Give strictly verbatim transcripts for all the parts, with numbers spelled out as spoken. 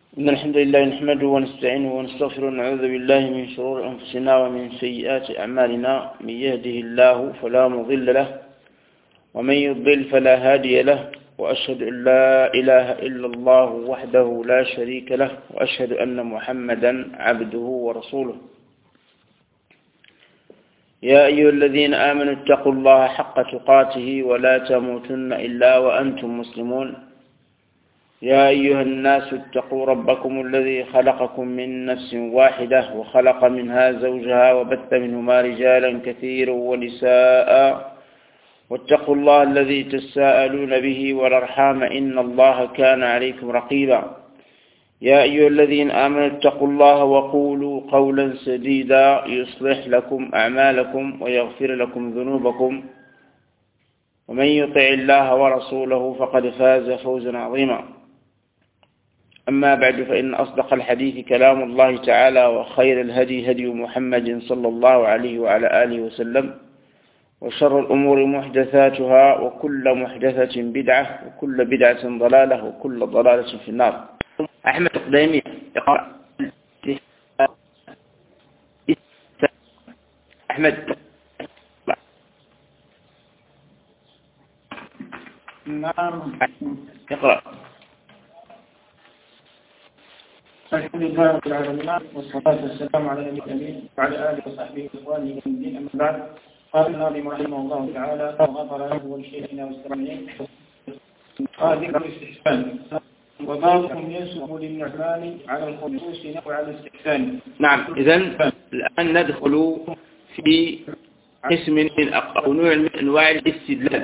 إن الحمد لله نحمده ونستعينه ونستغفره ونعوذ بالله من شرور أنفسنا ومن سيئات أعمالنا. من يهده الله فلا مضل له ومن يضلل فلا هادي له، وأشهد أن لا إله إلا الله وحده لا شريك له، وأشهد أن محمدا عبده ورسوله. يا أيها الذين آمنوا اتقوا الله حق تقاته ولا تموتن إلا وأنتم مسلمون. يا أيها الناس اتقوا ربكم الذي خلقكم من نفس واحدة وخلق منها زوجها وبث منهما رجالا كثيرا ونساء، واتقوا الله الذي تساءلون به والأرحام إن الله كان عليكم رقيبا. يا أيها الذين آمنوا اتقوا الله وقولوا قولا سديدا يصلح لكم أعمالكم ويغفر لكم ذنوبكم، ومن يطع الله ورسوله فقد فاز فوزا عظيما. أما بعد، فإن أصدق الحديث كلام الله تعالى، وخير الهدي هدي محمد صلى الله عليه وعلى آله وسلم، وشر الأمور محدثاتها، وكل محدثة بدعة، وكل بدعة ضلالة، وكل ضلالة في النار. أحمد القديمي اقرأ. أحمد نعم اقرأ. الحمد لله رب العالمين، والصلاة والسلام على نبينا الأمين وعلى آله وصحبه وإخوانه من الدين. أما بعد، قال الناظم رحمه الله تعالى وغفر له ولشيخنا والسامعين. قال ذكر الاستحسان، وبعضهم ينسب للنعمان على الخصوص وعلى الاستحسان. نعم، إذن الآن ندخل في قسم من أو نوع من أنواع الاستدلال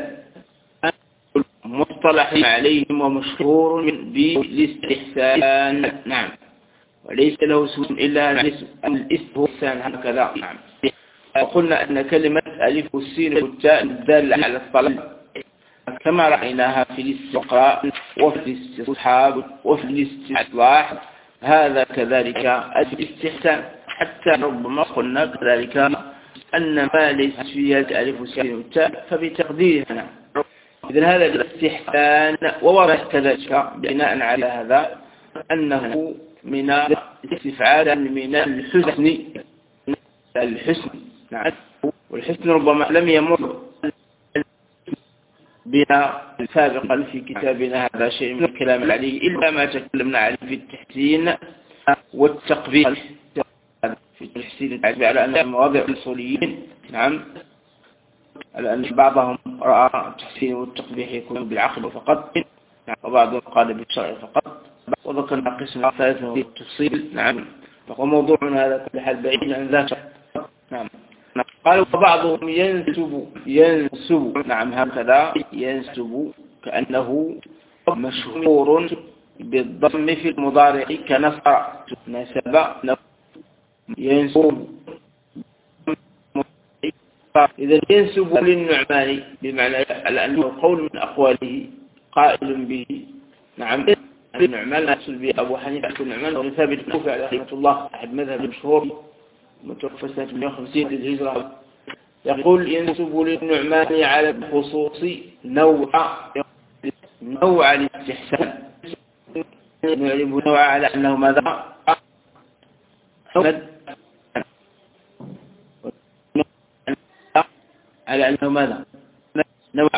مصطلح عليهم ومشهور بالاستحسان. نعم، وليس له اسم إلا الاستحسان هكذا. نعم، وقلنا أن كلمة ألف والسين والتاء الدالة على الطلب كما رأيناها في الاستقراء وفي الاستصحاب وفي الاستصلاح، هذا كذلك الاستحسان. حتى ربما قلنا كذلك أن ما ليس فيها الألف والسين والتاء فبتقديرها. إذن هذا الاستحسان، وواضح كذلك بناء على هذا أنه من الاستفعال من الحسن. الحسن نعم، والحسن ربما لم يمر بنا سابقا في كتابنا هذا شيء من الكلام عليه، إلا ما تكلمنا عليه في التحسين والتقبيح. في التحسين على أن مواضع الأصوليين، نعم، على أن بعضهم رأى التحسين والتقبيح يكون بالعقل فقط، وبعضهم قال بالشرع فقط، وذكرنا قسم ثالث في التفصيل. نعم، فهو موضوعنا هذا كل حال بعيد عن ذاته. نعم، قالوا وبعضهم ينسب ينسب نعم هكذا ينسب كأنه مشهور بالضم في المضارع كنصر نسب ينسب. إذا ينسب للنعمان بمعنى على أنه قول من أقواله قائل به. نعم، النعمان لا يحصل به أبو حنيفة النعمان وثابت الكوفي عليه رحمة الله، أحد مذهب المشهور متوفى سنة مئة وخمسين للهجرة، يقول ينسب للنعمان على الخصوص نوع نوع الاستحسان. نعرف نوع على أنه ماذا؟ على أنه ماذا؟ نوع.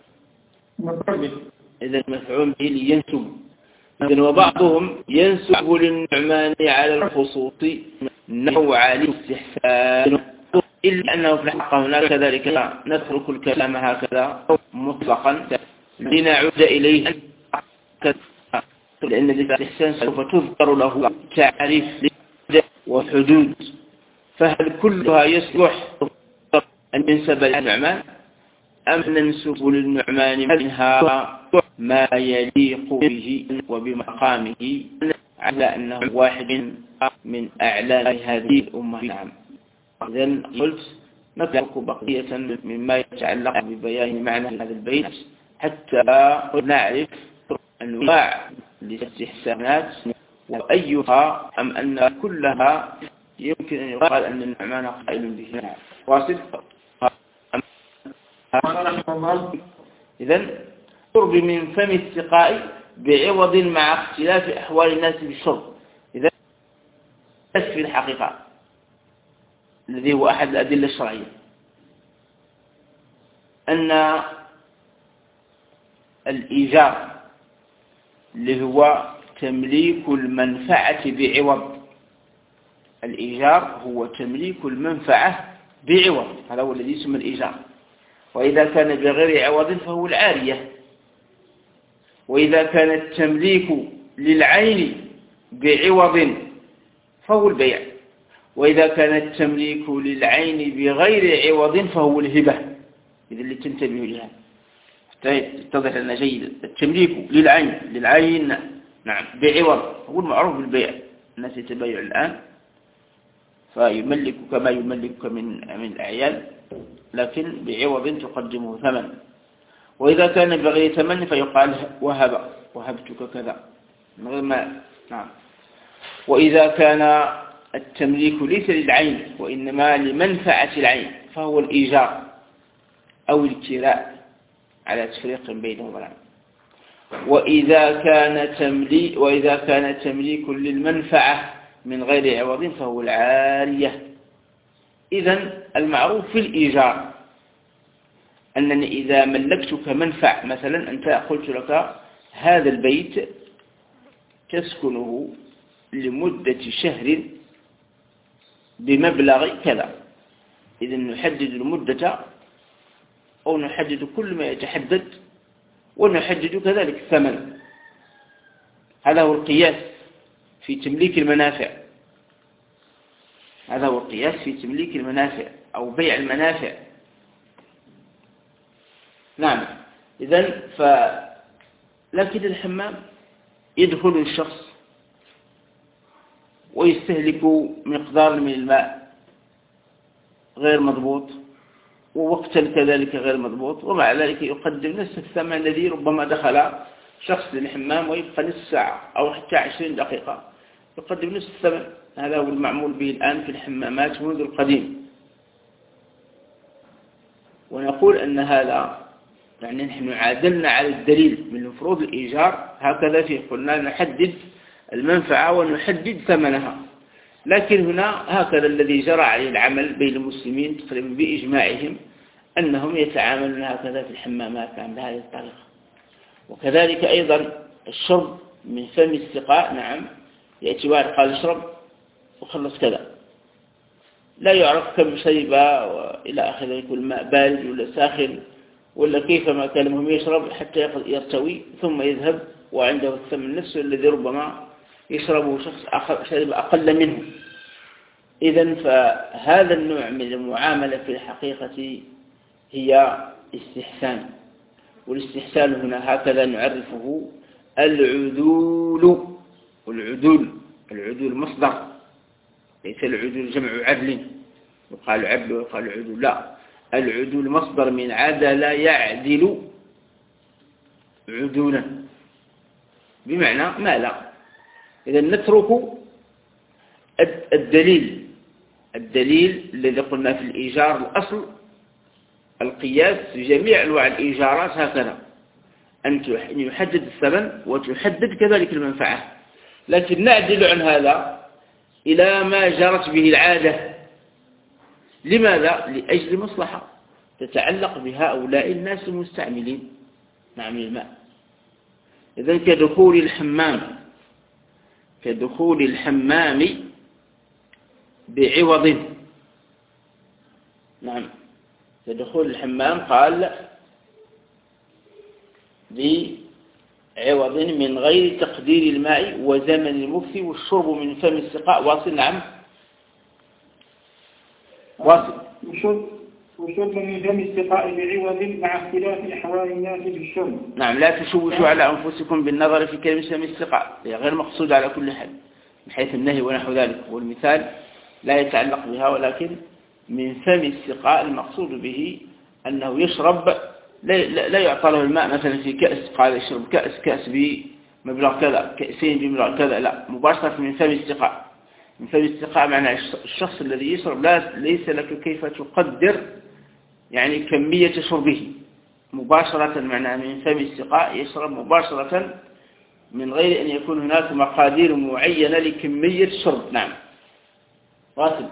إذا المفعول به لينسب. إذن وبعضهم ينسب للنعمان على الخصوص نوع الاستحسان، إلا أنه في الحق هناك كذلك نترك الكلام هكذا مطلقا لنعود إليه، لأن الاستحسان سوف تذكر له تعريف وحدود، فهل كلها يصلح أن ينسب للنعمان أم ننسب للنعمان منها ما يليق به وبمقامه على أنه واحد من أعلام هذه الأمة؟ نعم، إذن قلت نترك بقية مما يتعلق ببيان معنى هذا البيت حتى نعرف أنواع الاستحسانات وأيها، أم أن كلها يمكن أن يقال أن النعمان قائل به. واصل. إذن قرب من فم السقاء بعوض مع اختلاف أحوال الناس بالشرب. إذا في الحقيقة الذي هو أحد الأدلة الشرعية أن الإيجار اللي هو تمليك المنفعة بعوض، الإيجار هو تمليك المنفعة بعوض، هذا هو الذي يسمى الإيجار. وإذا كان بغير عوض فهو العارية. وإذا كان التمليك للعين بعوض فهو البيع. وإذا كان التمليك للعين بغير عوض فهو الهبة. إذا اللي تنتبه لها تتضح لنا جيدا. التمليك للعين للعين نعم بعوض هو المعروف بالبيع، الناس يتبايع الآن فيملكك ما يملكك من من الأعيان لكن بعوض تقدمه ثمن. وإذا كان بغير ثمن فيقال وهب وهبتك كذا من غير ما نعم. وإذا كان التمليك ليس للعين وإنما لمنفعة العين فهو الإيجار أو الكراء على تفريق بينهما. وإذا كان تمليك وإذا كان تمليك للمنفعة من غير عوض فهو العارية. إذن المعروف في الإيجار أنني إذا ملكتك منفع، مثلا أنت قلت لك هذا البيت تسكنه لمدة شهر بمبلغ كذا، إذن نحدد المدة أو نحدد كل ما يتحدد ونحدد كذلك الثمن. هذا هو القياس في تمليك المنافع، هذا هو القياس في تمليك المنافع أو بيع المنافع. نعم. إذن ف لكن الحمام يدخل الشخص ويستهلك مقدار من الماء غير مضبوط ووقتا كذلك غير مضبوط، ومع ذلك يقدم نفس الثمن الذي ربما دخل شخص للحمام ويبقى نصف ساعة أو حتى عشرين دقيقة يقدم نفس الثمن. هذا هو المعمول به الآن في الحمامات منذ القديم. ونقول أن هذا يعني نحن عادلنا على الدليل من فروض الإيجار، هكذا فيه قلنا نحدد المنفعة ونحدد ثمنها. لكن هنا هكذا الذي جرى عليه العمل بين المسلمين تقريبا بإجماعهم أنهم يتعاملون هكذا في الحمامات بهذه الطريقة. وكذلك أيضا الشرب من فم السقاء. نعم، يأتي واحد قال اشرب وخلص كذا، لا يعرف كم شرب إلى آخره، يكون الماء بارد ولا ساخن ولا كيفما كان، المهم يشرب حتى يرتوي ثم يذهب وعنده الثمن نفسه الذي ربما يشربه شخص آخر شرب أقل منه. إذن فهذا النوع من المعاملة في الحقيقة هي استحسان، والاستحسان هنا هكذا نعرفه العدول. والعدول العدول مصدر، ليس العدول جمع عدل، يقال عدل ويقال عدول، لا، العدول مصدر من عدل يعدل عدولا بمعنى ما لا. إذا نترك الدليل الدليل الذي قلنا في الإيجار الأصل القياس في جميع أنواع الإيجارات هكذا، أن يحدد الثمن وتحدد كذلك المنفعة. لكن نعدل عن هذا إلى ما جرت به العادة. لماذا؟ لأجل مصلحة تتعلق بهؤلاء الناس المستعملين نعم الماء. إذن كدخول الحمام كدخول الحمام بعوض. نعم، كدخول الحمام قال بعوض من غير تقدير الماء وزمن المكث والشرب من فم السقاء. واصل. نعم، واصل. وشرب من فم السقاء بعوض مع اختلاف أحوال الناس بالشرب. نعم، لا تشوشوا على أنفسكم بالنظر في كلمة فم السقاء، هي غير مقصود على كل حال من حيث النهي ونحو ذلك، والمثال لا يتعلق بها، ولكن من فم السقاء المقصود به أنه يشرب، لا, لا يعطى له الماء مثلا في كأس قال يشرب كأس كأس بمبلغ كذا، كأسين بمبلغ كذا، لا، مباشرة من فم السقاء. من فم السقاء معنى الشخص الذي يشرب لا ليس لك كيف تقدر يعني كمية شربه مباشرة، معنى من فم السقاء يشرب مباشرة من غير أن يكون هناك مقادير معينة لكمية الشرب. نعم راتب.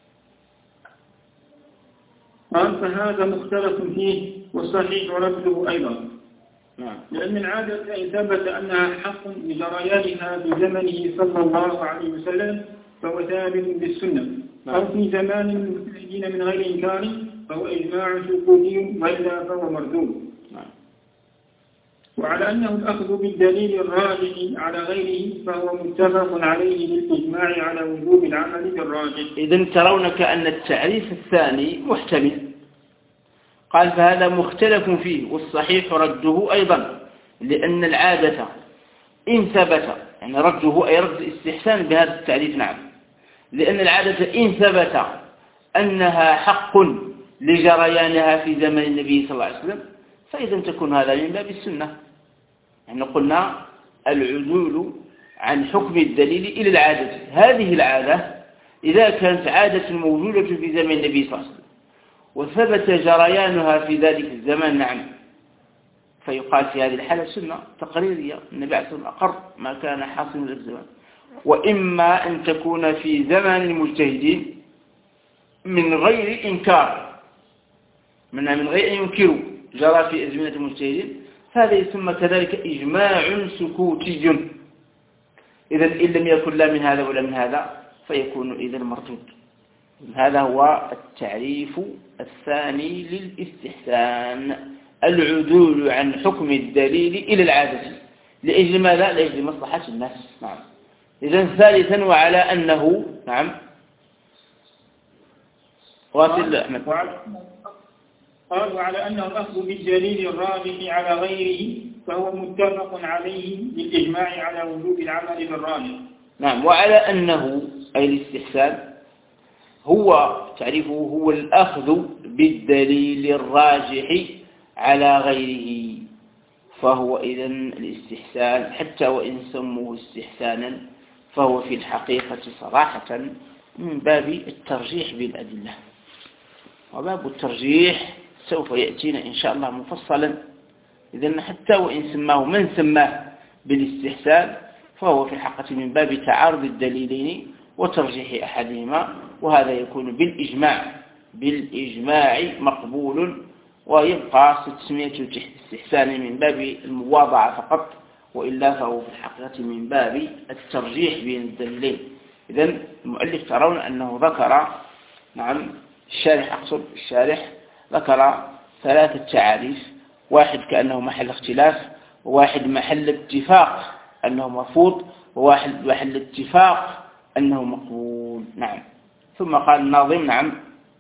قال فهذا مختلف فيه والصحيح رده أيضا. نعم. لأن العادة إن ثبت أنها حق لجريانها بزمنه صلى الله عليه وسلم فهو ثابت بالسنة. نعم. أو في زمان المسلمين من غير إنكار فهو إجماع سكوتي وإلا فهو مردود. نعم. وعلى أنه الأخذ بالدليل الراجح على غيره فهو متفق عليه بالإجماع على وجوب العمل بالراجح. إذن ترون كأن التعريف الثاني محتمل. قال فهذا مختلف فيه والصحيح رده أيضا، لأن العادة إن ثبت، يعني رده أي رد الاستحسان بهذا التعريف. نعم. لأن العادة إن ثبت أنها حق لجريانها في زمن النبي صلى الله عليه وسلم فإذا تكون هذا من باب السنة. يعني قلنا العدول عن حكم الدليل إلى العادة. هذه العادة إذا كانت عادة موجودة في زمن النبي صلى الله عليه وسلم وثبت جريانها في ذلك الزمان، نعم، فيقال في هذه الحالة سنة تقريرية. النبي عليه الصلاة والسلام أقر ما كان حاصل من الزمان. وإما أن تكون في زمان المجتهدين من غير إنكار، من من غير أن ينكروا جرى في أزمنة المجتهدين، هذا يسمى كذلك إجماع سكوتي. إذا إن لم يكن لا من هذا ولا من هذا فيكون إذا مردود. هذا هو التعريف الثاني للاستحسان، العدول عن حكم الدليل إلى العادة. لأجل ماذا؟ لأجل مصلحة الناس. نعم. إذا ثالثا وعلى أنه، نعم واصل أحمد. قال وعلى أنه الأخذ بالدليل الراجح على غيره فهو متفق عليه بالإجماع على وجوب العمل بالراجح. نعم. وعلى أنه أي الاستحسان هو تعريفه هو الأخذ بالدليل الراجح على غيره، فهو إذن الاستحسان حتى وإن سموه استحسانا فهو في الحقيقة صراحة من باب الترجيح بالأدلة. وباب الترجيح سوف يأتينا إن شاء الله مفصلا. إذن حتى وإن سماه من سماه بالاستحسان فهو في الحقيقة من باب تعارض الدليلين وترجيح أحدهما، وهذا يكون بالإجماع بالإجماع مقبول، ويبقى تسمية استحسان من باب المواضعة فقط، وإلا فهو في الحقيقة من باب الترجيح بين الدليلين. إذن المؤلف ترون أنه ذكر، نعم الشارح أقصد الشارح ذكر ثلاثة تعاريف، واحد كأنه محل اختلاف، وواحد محل اتفاق أنه مرفوض، وواحد محل اتفاق أنه مقبول. نعم. ثم قال الناظم، نعم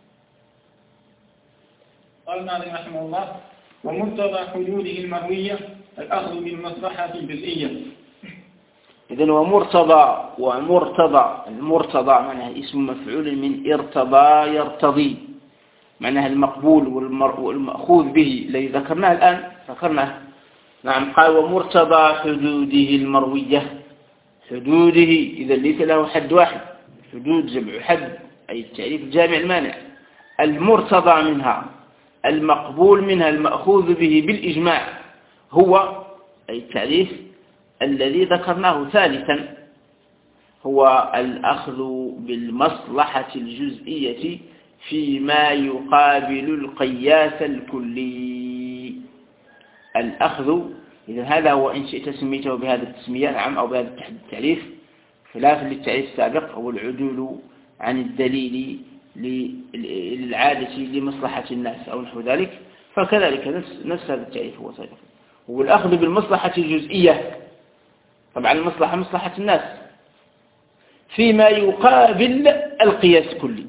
قال الناظم رحمه الله ومقتضى حدوده المروية الأخذ بالمصلحة الجزئية. إذن ومرتضى ومرتضى المرتضى معناها اسم مفعول من ارتضى يرتضي، معناها المقبول والمأخوذ به الذي ذكرناه الآن ذكرناه. نعم. قال ومرتضى حدوده المروية، حدوده إذا ليس له حد واحد، حدود جمع حد أي التعريف الجامع المانع، المرتضى منها المقبول منها المأخوذ به بالإجماع هو أي التعريف الذي ذكرناه ثالثا، هو الأخذ بالمصلحة الجزئية فيما يقابل القياس الكلي. الأخذ إذا هذا هو إن شئت سميته بهذا التسمية، نعم، أو بهذا التعريف، خلافا للتعريف السابق هو العدول عن الدليل للعادة لمصلحة الناس أو نحو ذلك، فكذلك نفس, نفس هذا التعريف هو سابق. والأخذ بالمصلحة الجزئية، طبعا المصلحة مصلحة الناس فيما يقابل القياس الكلي.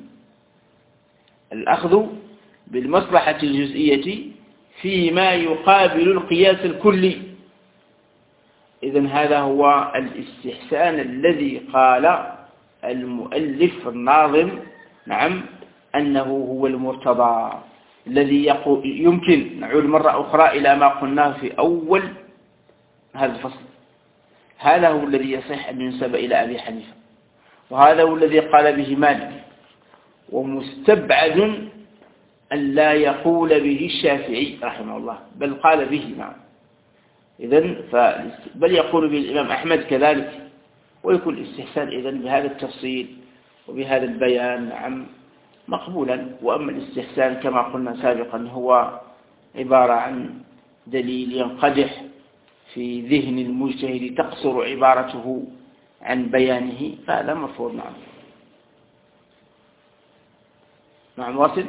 الأخذ بالمصلحة الجزئية فيما يقابل القياس الكلي. إذن هذا هو الاستحسان الذي قال المؤلف الناظم، نعم، أنه هو المرتضى الذي يمكن نعود مرة أخرى إلى ما قلناه في أول هذا الفصل. هذا هو الذي يصح أن ينسب إلى أبي حنيفة، وهذا هو الذي قال به مالك، ومستبعد أن لا يقول به الشافعي رحمه الله، بل قال به، نعم، إذن بل يقول به الإمام أحمد كذلك، ويكون الاستحسان إذن بهذا التفصيل وبهذا البيان نعم مقبولا. وأما الاستحسان كما قلنا سابقا هو عبارة عن دليل ينقدح في ذهن المجتهد تقصر عبارته عن بيانه، فهذا مرفوض. نعم نعم واصل.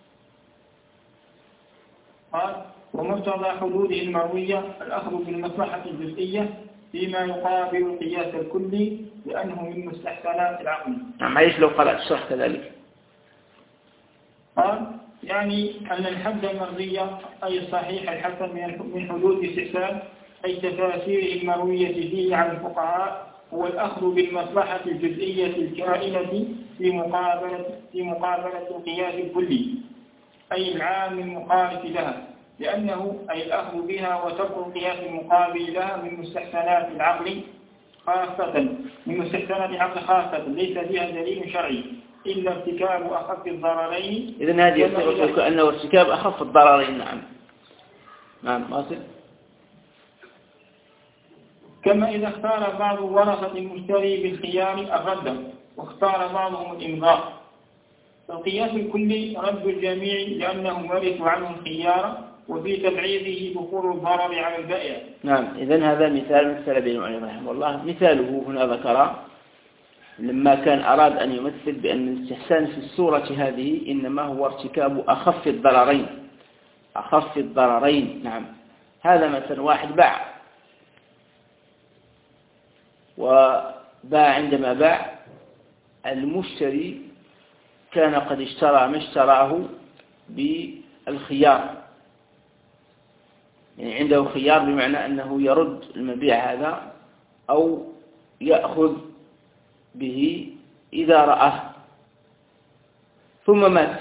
قال: ومقتضى حدوده المروية الأخذ بالمصلحة الجزئية فيما يقابل القياس الكلي لأنه من مستحسنات العقل. نعم عايش لو قرأت الشرح كذلك. قال: يعني أن الحد المرضي أي الصحيح الحسن من حدود الاستحسان أي تفاسيره المروية فيه عن الفقهاء هو الأخذ بالمصلحة الجزئية الكائنة في مقابلة في مقابلة القياس الكلي أي العام المخالف لها، لأنه أي الأخذ بها وترك القياس المقابل لها من مستحسنات العقل خاصة من مستحسنات العقل خاصة ليس فيها دليل شرعي إلا ارتكاب أخف الضررين. إذن هذه يصير كأنه ارتكاب أخف الضررين. نعم نعم واصل. كما إذا اختار بعض ورثة المشتري بالخيار الرد واختار بعضهم الإمضاء، فالقياس الكلي رد الجميع لأنهم ورثوا عنه الخيار وفي تبعيضه دخول الضرر على البائع. نعم إذن هذا مثال مثل به المعلم رحمه الله. مثاله هنا ذكر لما كان أراد أن يمثل بأن الاستحسان في الصورة هذه إنما هو ارتكاب أخف الضررين أخف الضررين. نعم هذا مثلا واحد باع وباع عندما باع المشتري كان قد اشترى ما اشتراه بالخيار، يعني عنده خيار بمعنى أنه يرد المبيع هذا أو يأخذ به إذا رآه، ثم مات.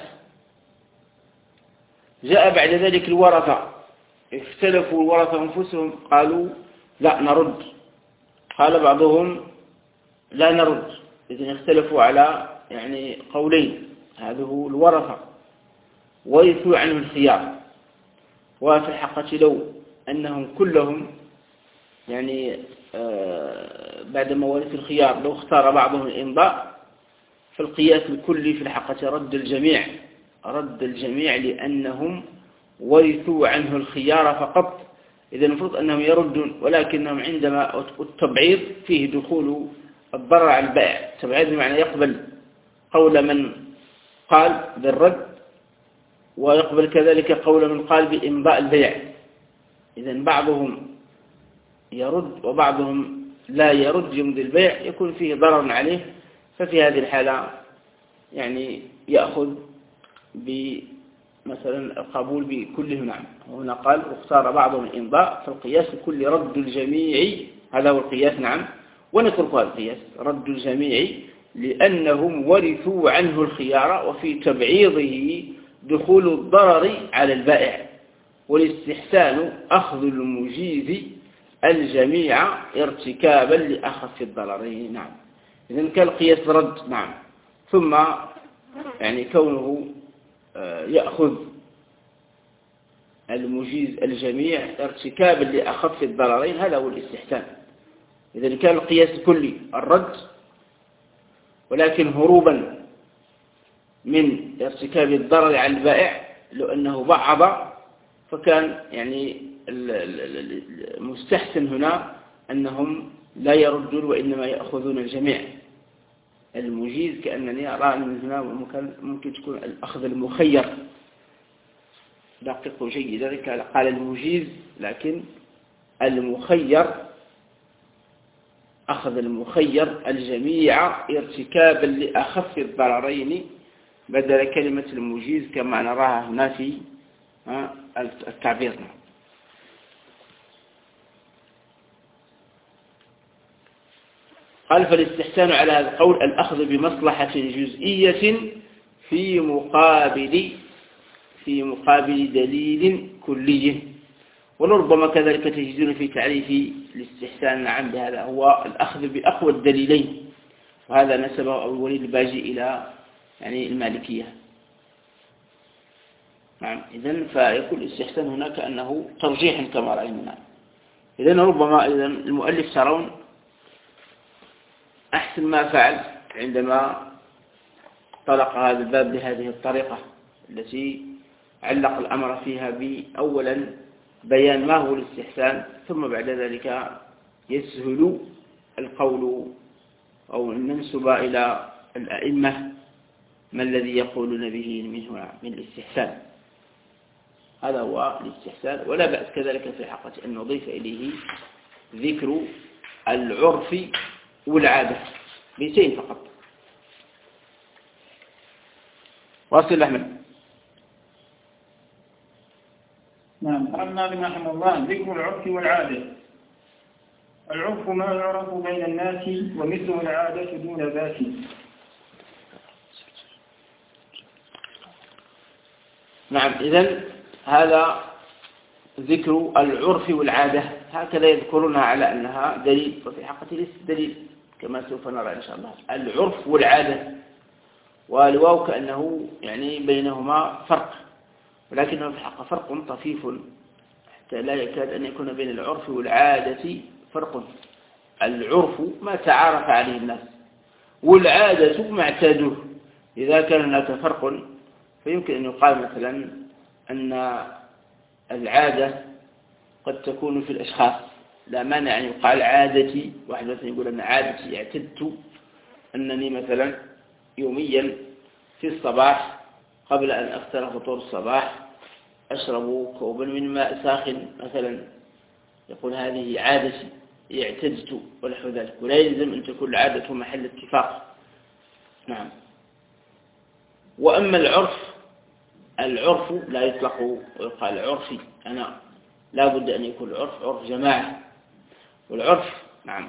جاء بعد ذلك الورثة اختلفوا الورثة أنفسهم قالوا لا نرد، قال بعضهم لا نرد. إذن اختلفوا على يعني قولين، هذا هو الورثة ورثوا عنه الخيار. وفي الحقيقة لو أنهم كلهم يعني آه بعدما ورثوا الخيار لو اختار بعضهم الإمضاء فالقياس الكلي في الحقيقة رد الجميع رد الجميع لأنهم ورثوا عنه الخيار فقط. إذا المفروض أنهم يردون، ولكنهم عندما التبعيض فيه دخول الضرر على البائع. التبعيض بمعنى يقبل قول من قال بالرد ويقبل كذلك قول من قال بإمضاء البيع. إذا بعضهم يرد وبعضهم لا يرد يمضي البيع، يكون فيه ضرر عليه. ففي هذه الحالة يعني يأخذ بمثلا القبول بكله. نعم هنا قال واختار بعضهم الإمضاء، فالقياس الكل رد الجميع، هذا هو القياس. نعم ونترك هذا القياس رد الجميع لأنهم ورثوا عنه الخيار وفي تبعيضه دخول الضرر على البائع، والاستحسان أخذ المجيز الجميع ارتكابا لأخف الضررين. نعم إذن كالقياس رد. نعم ثم يعني كونه يأخذ المجيز الجميع ارتكابا لأخف الضررين هذا هو الاستحسان. إذن كان القياس كلي الرد، ولكن هروبا من ارتكاب الضرر على البائع لو أنه بعض، فكان يعني المستحسن هنا أنهم لا يردون وإنما يأخذون الجميع. المجيز كأنني أرى من هنا ممكن تكون الأخذ المخير، دققوا جيدا قال المجيز، لكن المخير أخذ المخير الجميع ارتكابا لأخف الضررين بدل كلمة المجيز كما نراها هنا في التعبير. قال فالاستحسان على هذا القول الأخذ بمصلحة جزئية في مقابل في مقابل دليل كلي. ولربما كذلك تجدون في تعريف الاستحسان نعم بهذا هو الأخذ بأقوى الدليلين، وهذا نسبه أبو الوليد الباجي إلى يعني المالكية. نعم إذن فيكون الاستحسان هناك أنه ترجيح كما رأينا. إذن ربما إذن المؤلف ترون أحسن ما فعل عندما طلق هذا الباب بهذه الطريقة التي علق الأمر فيها بأولا بيان ما هو الاستحسان، ثم بعد ذلك يسهل القول أو ننسب إلى الأئمة ما الذي يقولون به منه من الاستحسان. هذا هو الاستحسان، ولا بأس كذلك في حقه أن نضيف إليه ذكر العرف والعادة بيتين فقط. واصل أحمد. نعم. قال الناظم رحمه الله: ذكر العرف والعادة. العرف ما يعرف بين الناس، ومثله العادة دون ذات. نعم. إذن هذا ذكر العرف والعادة، هكذا يذكرونها على أنها دليل، وفي حقيقة ليست دليل كما سوف نرى إن شاء الله. العرف والعادة، والواو كأنه يعني بينهما فرق، ولكنه في الحقيقة فرق طفيف حتى لا يكاد أن يكون بين العرف والعادة فرق. العرف ما تعارف عليه الناس، والعادة ما اعتادوه. إذا كان هناك فرق فيمكن أن يقال مثلا أن العادة قد تكون في الأشخاص، لا مانع أن يقال عادتي. واحد مثلا يقول أن عادتي اعتدت أنني مثلا يوميا في الصباح قبل أن أفطر فطور الصباح أشرب كوبا من ماء ساخن مثلا، يقول هذه عادتي اعتدت ونحو ذلك، ولا يلزم أن تكون العادة محل اتفاق. نعم. وأما العرف، العرف لا يطلق ويقال عرفي، أنا لا بد أن يكون العرف عرف جماعة. والعرف نعم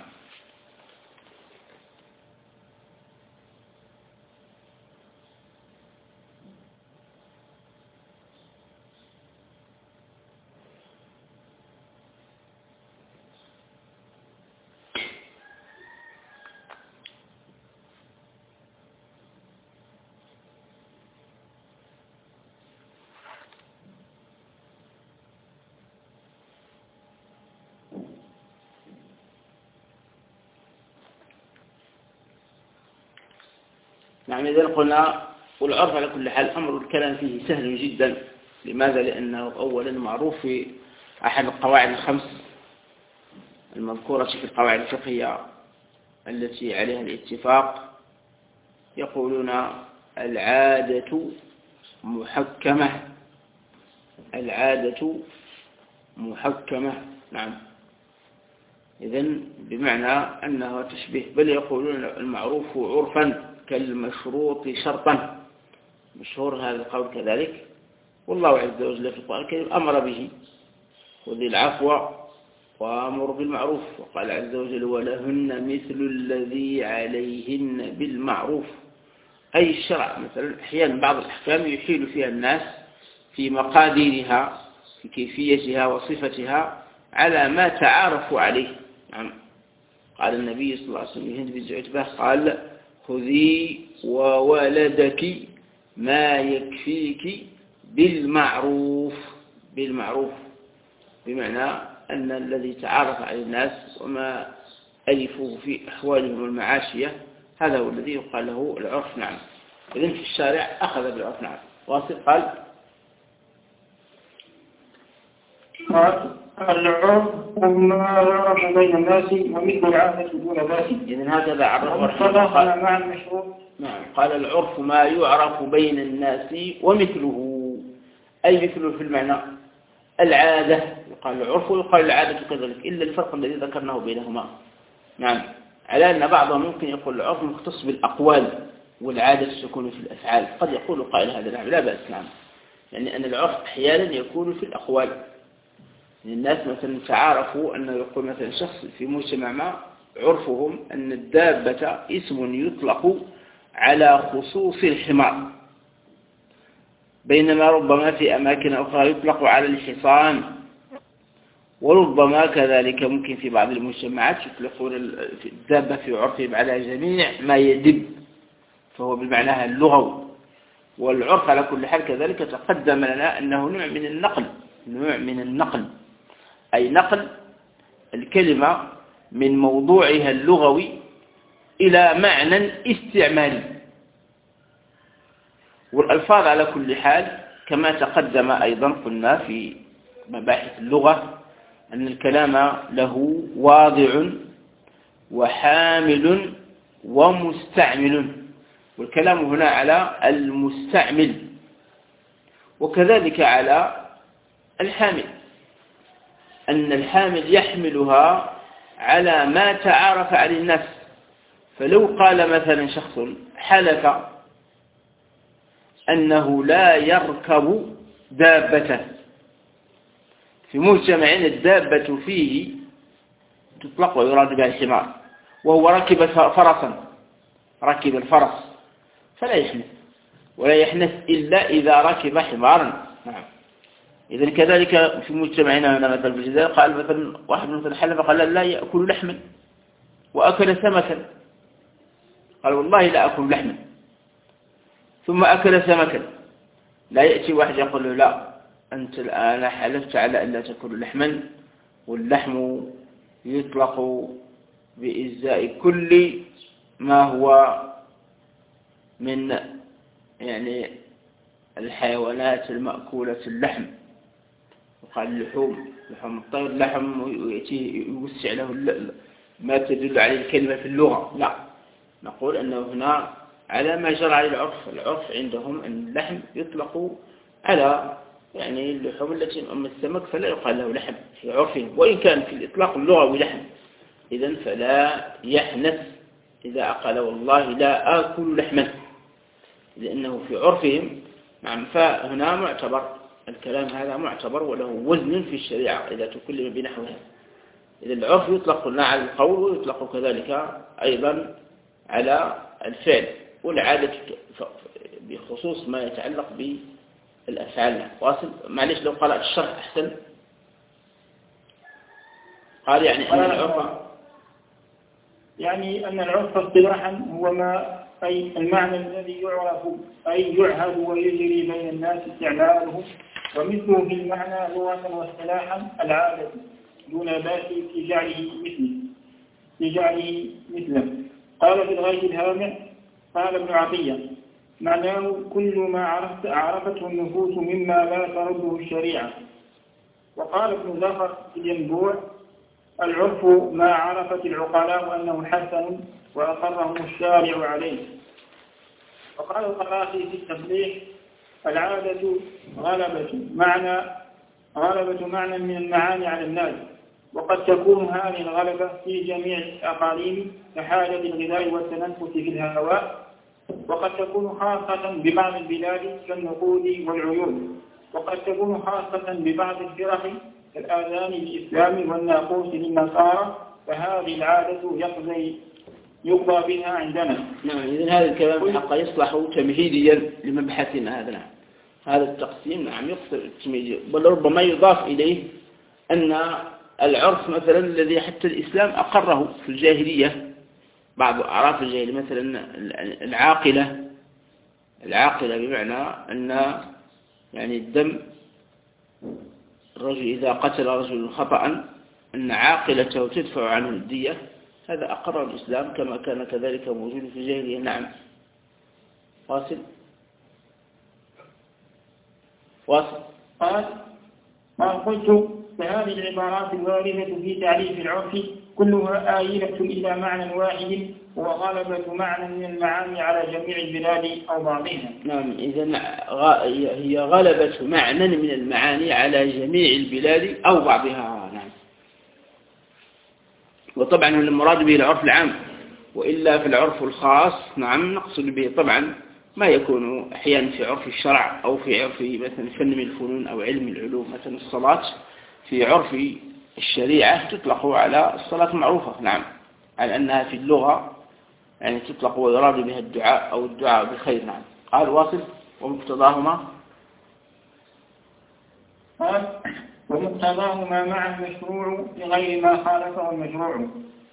نعم. إذا قلنا والعرف على كل حال أمر الكلام فيه سهل جدا. لماذا؟ لأنه أولا معروف في أحد القواعد الخمس المذكورة في القواعد الفقهية التي عليها الاتفاق، يقولون العادة محكمة. العادة محكمة. نعم. إذن بمعنى أنها تشبه، بل يقولون المعروف عرفا كالمشروط شرطا. مشهور هذا القول كذلك، والله عز وجل في القرآن الكريم أمر به: خذ العفو وأمر بالمعروف. وقال عز وجل: ولهن مثل الذي عليهن بالمعروف. أي الشرع مثلا أحيانا بعض الأحكام يحيل فيها الناس في مقاديرها في كيفيتها وصفتها على ما تعارفوا عليه. نعم. قال النبي صلى الله عليه وسلم لهند بنت عتبة قال: خذي وولدك ما يكفيك بالمعروف. بالمعروف بمعنى أن الذي تعارف على الناس وما ألفوه في أحوالهم المعاشية هذا هو الذي يقال له العرف. نعم. إذن في الشارع أخذ بالعرف. نعم. واصل. قال: العرف ما يعرف بين الناس، ومثل العادة دون ذات. إذن هكذا عرف قال مع المشروط. نعم. قال: العرف ما يعرف بين الناس ومثله، أي مثله في المعنى العادة. يقال العرف ويقال العادة كذلك، إلا الفرق الذي ذكرناه بينهما. نعم. على أن بعضهم ممكن يقول العرف مختص بالأقوال، والعادة تكون في الأفعال. قد يقول قائل هذا. نعم. لا بأس. نعم. يعني أن العرف أحيانا يكون في الأقوال. الناس مثلا تعارفوا أن يقول مثلا شخص في مجتمع ما عرفهم أن الدابة اسم يطلق على خصوص الحمار، بينما ربما في أماكن أخرى يطلق على الحصان، وربما كذلك ممكن في بعض المجتمعات يطلقون الدابة في عرفهم على جميع ما يدب، فهو بالمعنى اللغوي. والعرف على كل حال كذلك تقدم لنا أنه نوع من النقل. نوع من النقل أي نقل الكلمة من موضوعها اللغوي إلى معنى استعمالي. والألفاظ على كل حال كما تقدم أيضا قلنا في مباحث اللغة أن الكلام له واضع وحامل ومستعمل، والكلام هنا على المستعمل وكذلك على الحامل، أن الحامل يحملها على ما تعارف عليه الناس. فلو قال مثلا شخص حلف أنه لا يركب دابة في مجتمع الدابة فيه تطلق ويراد بها الحمار، وهو ركب فرسا ركب الفرس فلا يحنث ولا يحنث إلا إذا ركب حمارا. نعم. إذن كذلك في مجتمعنا هنا مثلا في الجزائر قال مثلا واحد مثلا حلف قال لا يأكل لحما وأكل سمكا، قال والله لا أكل لحما، ثم أكل سمكا. لا يأتي واحد يقول له لا أنت الآن حلفت على أن لا تأكل لحما، واللحم يطلق بإجزاء كل ما هو من يعني الحيوانات المأكولة اللحم. وقال اللحوم لحم الطير لحم ويأتي يوسع له ما تدل عليه الكلمة في اللغة. لا، نقول أنه هنا على ما جرى عليه العرف. العرف عندهم أن اللحم يطلق على يعني اللحوم التي أما السمك فلا يقال له لحم في عرفهم، وإن كان في الإطلاق اللغوي لحم. إذن فلا يحنث إذا أقال والله لا آكل لحما، لأنه في عرفهم. نعم. فهنا معتبر الكلام هذا معتبر وله وزن في الشريعة إذا تكلم بنحوها. إذا العرف يطلق لنا على القول ويطلق كذلك أيضا على الفعل، والعادة بخصوص ما يتعلق بالأفعال. واصل معلش لو قرأت الشرح أحسن. قال يعني أن العرف يعني أن العرف اصطلاحا هو ما أي المعنى الذي يعرف أي يعهد ويجري بين الناس استعماله، ومثله في المعنى لغة واصطلاحا العادة دون باس في جعله مثله في جعله مثله. قال في الغيث الهامع قال ابن عطية معناه كل ما عرفت عرفته النفوس مما لا ترده الشريعة. وقال ابن زفر في الينبوع العرف ما عرفت العقلاء أنه حسن وأقرهم الشارع عليه. وقال القرافي في التفليح العادة غلبة معنى غلبة معنى من المعاني على الناس، وقد تكون هذه الغلبة في جميع الأقاليم كحاجة الغذاء والتنفس في الهواء، وقد تكون خاصة ببعض البلاد كالنقود والعيون، وقد تكون خاصة ببعض الفرق كالآذان للإسلام والناقوس للنصارى، فهذه العادة يقضي يقضى بها عندنا. نعم. إذن هذا الكلام حقا يصلح تمهيديا لمبحثنا هذا. نعم. هذا التقسيم نعم يقصر التمهيدية، بل ربما يضاف إليه أن العرف مثلا الذي حتى الإسلام أقره في الجاهلية، بعض أعراف الجاهلية مثلا العاقلة العاقلة بمعنى أن يعني الدم الرجل إذا قتل رجل خطأ أن عاقلته تدفع عنه الدية، هذا أقر الإسلام كما كان كذلك موجود في الجاهلية. نعم. واصل واصل قال ما قلت فهذه العبارات الواردة في تعريف العرف كلها آيلة إلى معنى واحد وغلبة معنى من المعاني على جميع البلاد أو بعضها. نعم. إذن هي غلبة معنى من المعاني على جميع البلاد أو بعضها. نعم. وطبعا المراد به العرف العام، وإلا في العرف الخاص نعم نقصد به طبعا ما يكون أحيانا في عرف الشرع أو في عرف مثلا فن من الفنون أو علم العلوم. مثلا الصلاة في عرف الشريعة تطلق على الصلاة المعروفة. نعم. على أنها في اللغة يعني تطلق ويراد بها الدعاء أو الدعاء بالخير. نعم. قال واصل ومقتضاهما قال ومقتضاهما مع المشروع لغير ما خالفه المشروع.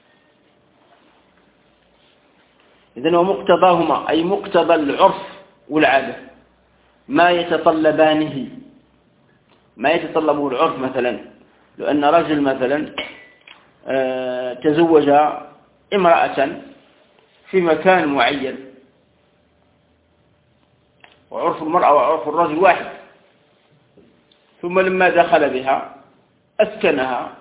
إذن ومقتضاهما أي مقتضى العرف والعادة ما يتطلبانه، ما يتطلبه العرف. مثلا لو أن رجل مثلا تزوج امرأة في مكان معين، وعرف المرأة وعرف الرجل واحد، ثم لما دخل بها أسكنها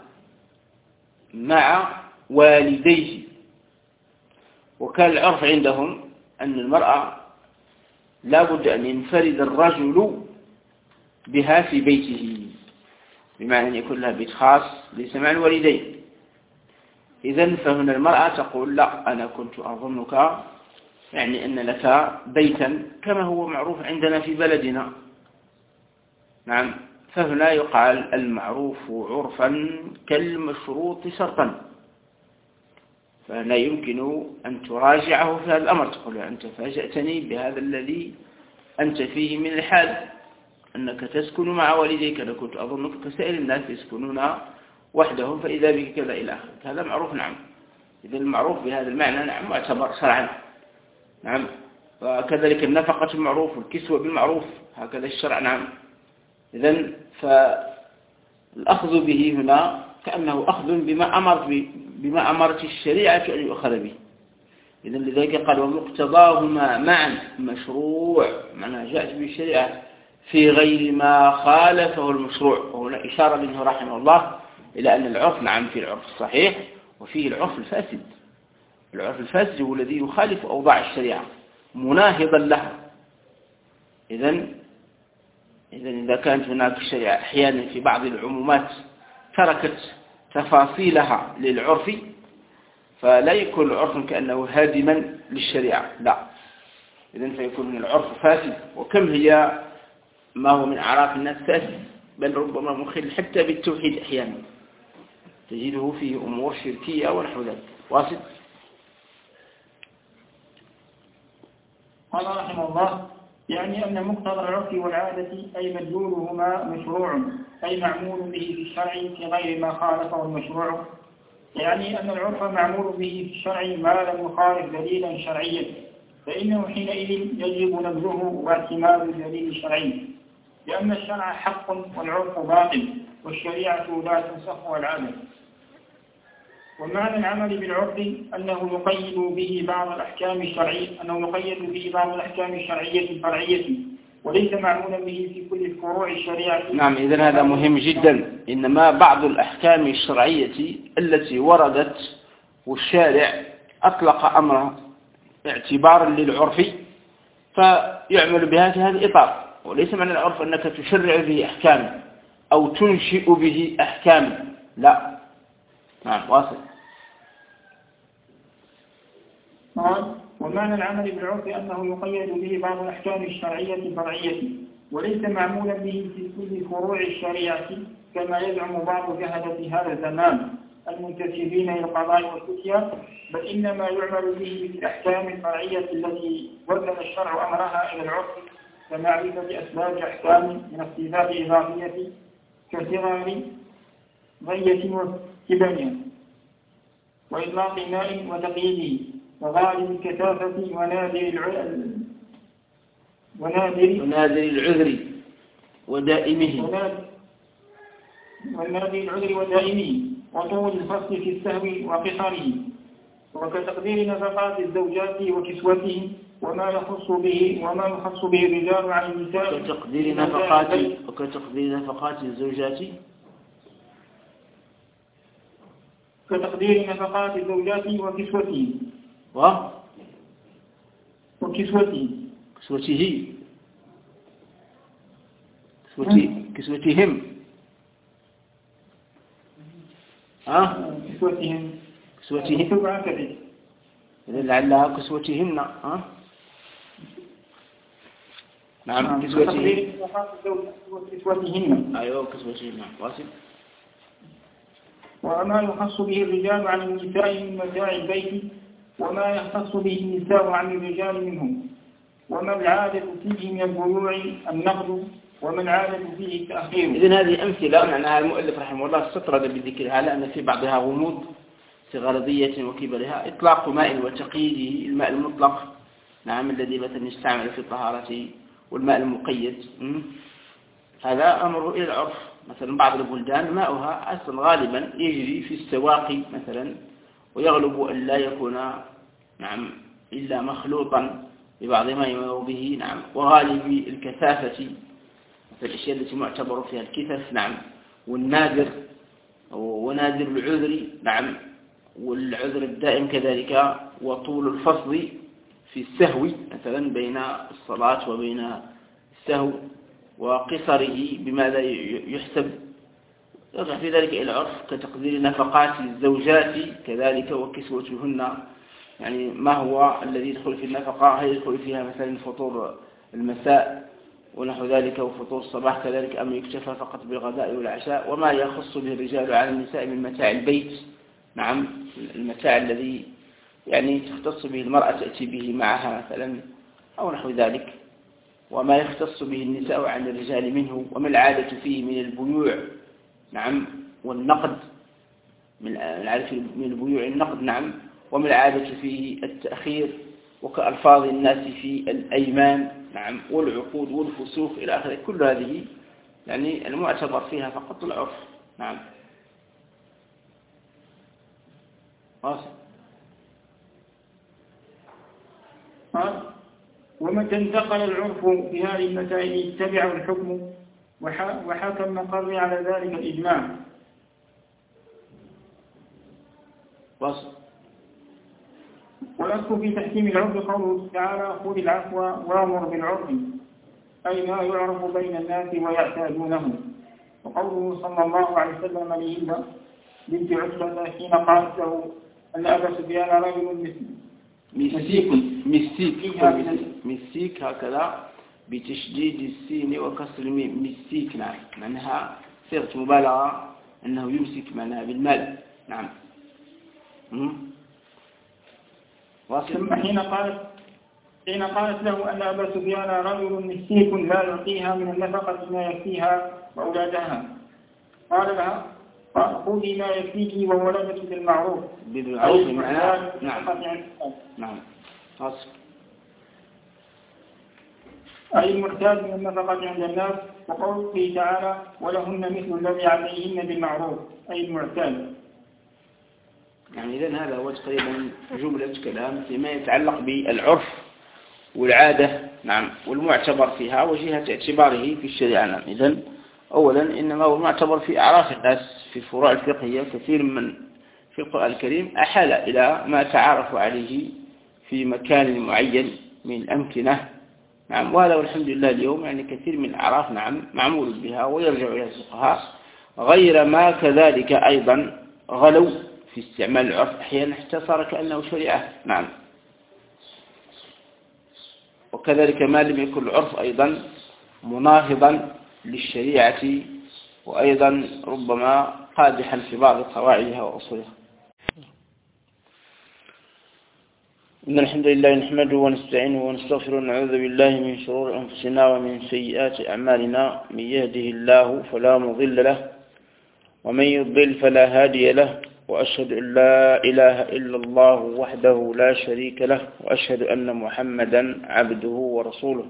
مع والديه، وكان العرف عندهم أن المرأة لا بد أن ينفرد الرجل بها في بيته، بمعنى أن يكون لها بيت خاص ليس مع الوالدين. إذن فهنا المرأة تقول لا، أنا كنت أظنك يعني أن لك بيتا كما هو معروف عندنا في بلدنا. نعم، فهنا يقال المعروف عرفا كالمشروط شرطا، فلا يمكن أن تراجعه في هذا الأمر، تقول أنت فاجأتني بهذا الذي أنت فيه من الحال، أنك تسكن مع والديك، أنا كنت أظنك كسائر الناس يسكنون وحدهم فإذا بك كذا إلى آخره. هذا معروف. نعم، إذا المعروف بهذا المعنى نعم معتبر شرعا. نعم، وكذلك النفقة بالمعروف والكسوة بالمعروف، هكذا الشرع. نعم، إذن فالأخذ به هنا كأنه أخذ بما أمر بما أمرت الشريعة أن يؤخذ به. إذن لذلك قال ومقتضاهما معا مشروع، معناها جاءت به الشريعة في غير ما خالفه المشروع. وهنا إشارة منه رحمه الله إلى أن العرف نعم في العرف الصحيح وفيه العرف الفاسد. العرف الفاسد هو الذي يخالف أوضاع الشريعة مناهضا لها. إذن إذن إذا كانت هناك الشريعة أحيانا في بعض العمومات تركت تفاصيلها للعرف، فلا يكون العرف كأنه هادما للشريعة، لا. إذن فيكون من العرف فاسد. وكم هي ما هو من أعراف الناس فاسد، بل ربما مخل حتى بالتوحيد أحيانا تجده فيه أمور شركية ونحو ذلك. واصل. قال رحمه الله يعني أن مقتضى العرف والعادة أي مدلولهما مشروع، أي معمول به في الشرع في غير ما خالفه المشروع. يعني أن العرف معمول به في الشرع ما لم يخالف دليلا شرعيا، فإنه حينئذ يجب نبذه واعتماد الدليل الشرعي، لأن الشرع حق والعرف باطل، والشريعة لا تنسخ العادة. ومعنى العمل بالعرف أنه يقيد به بعض الأحكام الشرعية أنه يقيد به بعض الأحكام الشرعية الفرعية، وليس معمولا به في كل فروع الشريعة. نعم، إذن هذا مهم جدا. إنما بعض الأحكام الشرعية التي وردت والشارع أطلق أمرها اعتبارا للعرف فيعمل بها في هذا الإطار، وليس معنى العرف أنك تشرع به أحكام أو تنشئ به أحكام، لا. نعم، واصل. قال ومعنى العمل بالعرف أنه يقيد به بعض الأحكام الشرعية الفرعية، وليس معمولا به في كل فروع الشريعة كما يزعم بعض جهلة هذا الزمان المنتسبين إلى القضاء والفتيا، بل إنما يعمل به في الأحكام الفرعية التي وزن الشرع أمرها إلى العرف كمعرفة أسباب أحكام من الصفات الإضافية كصغر غية وكبنية وإطلاق ماء وتقييده وغالب الكثافة ونادر العذر ونادر, ونادر العذر ودائمه ونادر العذر ودائمه وطول الفصل في السهو وقصره، وكتقدير نفقات الزوجات وكسوتهم وما يخص به وما يخص به الرجال عن النساء كتقدير نفقات وكتقدير نفقات الزوجات كتقدير نفقات الزوجات وكسوتهم و وكسوتهم كسوته كسوتي كسوتهم ها كسوتهم كسوتهم إذا لعلها كسوتهن. ها نعم كسوتهن وكسوتهن أيوة كسوتهن. واصل. وما يخص به الرجال عن النساء من متاع البيت وما يختص به النساء عن الرجال منهم، وما العادة فيه من البيوع النقد وما العادة فيه التأخير. إذن هذه أمثلة معناها المؤلف رحمه الله استطرد بذكرها لأن في بعضها غموض في غرضية وكبرها. إطلاق ماء وتقييده، الماء المطلق نعم الذي مثلا يستعمل في الطهارة، والماء المقيد هذا أمر إلى العرف مثلا بعض البلدان ماؤها أصلا غالبا يجري في السواقي مثلا، ويغلب أن لا يكون نعم إلا مخلوطا ببعض ما يمر به نعم، وغالب الكثافة في الأشياء التي معتبر فيها الكثف نعم، والنادر ونادر العذر نعم، والعذر الدائم كذلك، وطول الفصل في السهو مثلا بين الصلاة وبين السهو، وقصره بماذا يحسب، يرجع في ذلك إلى العرف كتقدير نفقات الزوجات كذلك وكسوتهن، يعني ما هو الذي يدخل في النفقة، هل يدخل فيها مثلا فطور المساء ونحو ذلك وفطور الصباح كذلك، أم يكتفى فقط بالغداء والعشاء، وما يخص به الرجال على النساء من متاع البيت نعم، المتاع الذي يعني تختص به المرأة تأتي به معها مثلا أو نحو ذلك، وما يختص به النساء عن الرجال منه، وما العادة فيه من البيوع نعم والنقد، من العادة من البيوع النقد نعم، وما العادة فيه التأخير، وكألفاظ الناس في الأيمان نعم والعقود والفسوق إلى آخره، كل هذه يعني المعتبر فيها فقط العرف نعم. واصل. ومتى انتقل العرف في هذه المسائل اتبعه الحكم، وحكم المقر على ذلك الإجماع. واصل. والأصل في تحكيم العرف قوله تعالى خذ العفو وامر بالعرف، أي ما يعرف بين الناس ويعتادونه. وقوله صلى الله عليه وسلم لهند بنت عتبة حين قالت له أن أبا سفيان رجل مسيك مسيك مسيك هكذا بتشديد السين وكسر الميم، مسيك نعم، معناها صيغة مبالغة أنه يمسك معناها بالمال نعم. ثم حين قالت حين قالت له أن أبا سفيان رجل مسيك لا يعطيها من النفقة ما يكفيها وأولادها، قال لها خذي ما يكفيك وولدك بالمعروف بالمعروف معناها نعم نعم أصل. أي المعتاد من النفقة عند الناس، وقوله تعالى ولهن مثل الذي عليهن بالمعروف، أي المعتاد. يعني إذن هذا هو تقريبا جملة كلام فيما يتعلق بالعرف والعادة نعم، والمعتبر فيها وجهة اعتباره في الشريعة نعم. إذن أولا إنما هو المعتبر في أعراف الناس في فروع الفقهية، كثير من في القرآن الكريم أحال إلى ما تعارف عليه في مكان معين من الأمكنة نعم، وهذا والحمد لله اليوم يعني كثير من الأعراف نعم معمول بها ويرجع إلى الفقهاء، غير ما كذلك أيضا غلوا في استعمال العرف أحيانا حتى صار كأنه شريعة نعم، وكذلك ما لم يكن العرف أيضا مناهضا للشريعة، وأيضا ربما قادحا في بعض قواعدها وأصولها. إن الحمد لله نحمده ونستعينه ونستغفره ونعوذ بالله من شرور أنفسنا ومن سيئات أعمالنا، من يهده الله فلا مضل له ومن يضلل فلا هادي له، وأشهد أن لا إله إلا الله وحده لا شريك له، وأشهد أن محمدا عبده ورسوله.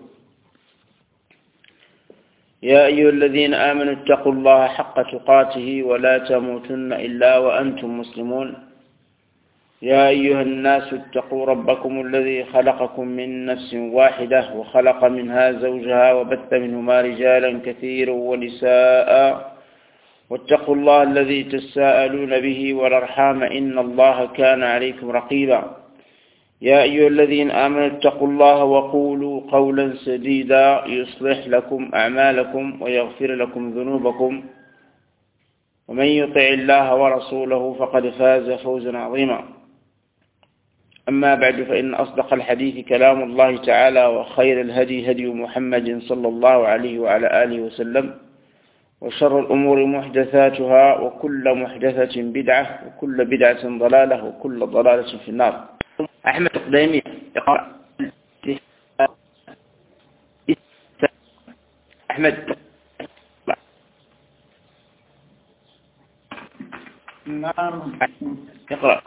يا أيها الذين آمنوا اتقوا الله حق تقاته ولا تموتن إلا وأنتم مسلمون. يا أيها الناس اتقوا ربكم الذي خلقكم من نفس واحدة وخلق منها زوجها وبث منهما رجالا كثيرا ونساء، واتقوا الله الذي تساءلون به والأرحام إن الله كان عليكم رقيبا. يا أيها الذين آمنوا اتقوا الله وقولوا قولا سديدا يصلح لكم أعمالكم ويغفر لكم ذنوبكم، ومن يطع الله ورسوله فقد فاز فوزا عظيما. أما بعد، فإن أصدق الحديث كلام الله تعالى، وخير الهدي هدي محمد صلى الله عليه وعلى آله وسلم، وشر الأمور محدثاتها، وكل محدثة بدعة، وكل بدعة ضلالة، وكل ضلالة في النار. أحمد قدامي اقرأ. أحمد نعم اقرأ.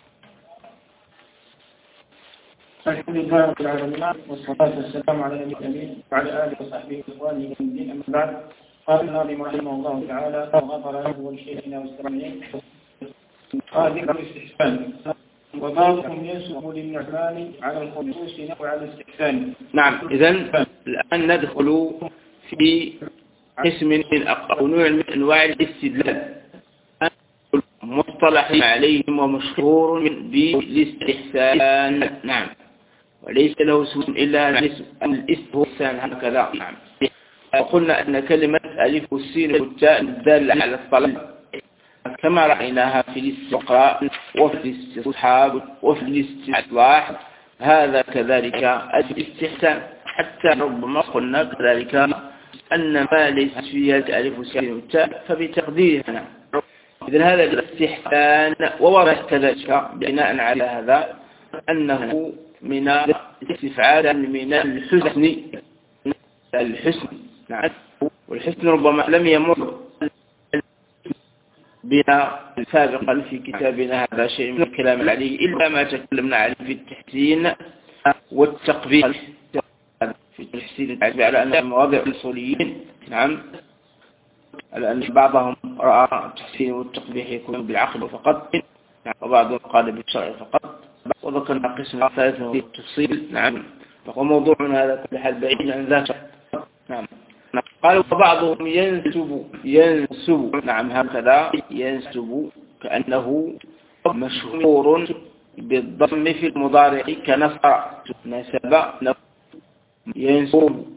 الحمد لله رب العالمين، والصلاة والسلام على نبينا الأمين وعلى آله وصحبه وإخوانه من الدين، أما بعد. قال الناظم رحمه الله تعالى وغفر له ولشيخنا والسامعين. قال ذكر الاستحسان وبعضهم ينسب للنعمان على الخصوص وعلى الاستحسان. نعم. إذن الآن ندخل في قسم من أو نوع من أنواع الاستدلال مصطلح عليهم ومشهور بالاستحسان. نعم. وليس له اسم إلا الاستحسان هكذا. نعم. وقلنا أن كلمة ألف والسين والتاء الدالة على الطلب كما رأيناها في الاستقراء وفي الاستصحاب وفي الاستصلاح، هذا كذلك الاستحسان. حتى ربما قلنا كذلك أن ما ليس فيها الألف والسين والتاء فبتقديرها. إذن هذا الاستحسان، وواضح كذلك بناء على هذا أنه من استفعال من الحسن. الحسن نعم. والحسن ربما لم يمر بنا سابقا في كتابنا هذا شيء من الكلام عليه إلا ما تكلمنا عليه في التحسين والتقبيح. في التحسين على أن مواضع الأصوليين نعم، على أن بعضهم رأى التحسين والتقبيح يكون بالعقل فقط، وبعضهم قال بالشرع فقط، وذكرنا قسم ثالث في التفصيل. نعم. فهو موضوعنا هذا كل حال بعيد عن ذاته. نعم. قالوا وبعضهم ينسب ينسب نعم هكذا ينسب كأنه مشهور بالضم في المضارع كنصر نسب ينسب.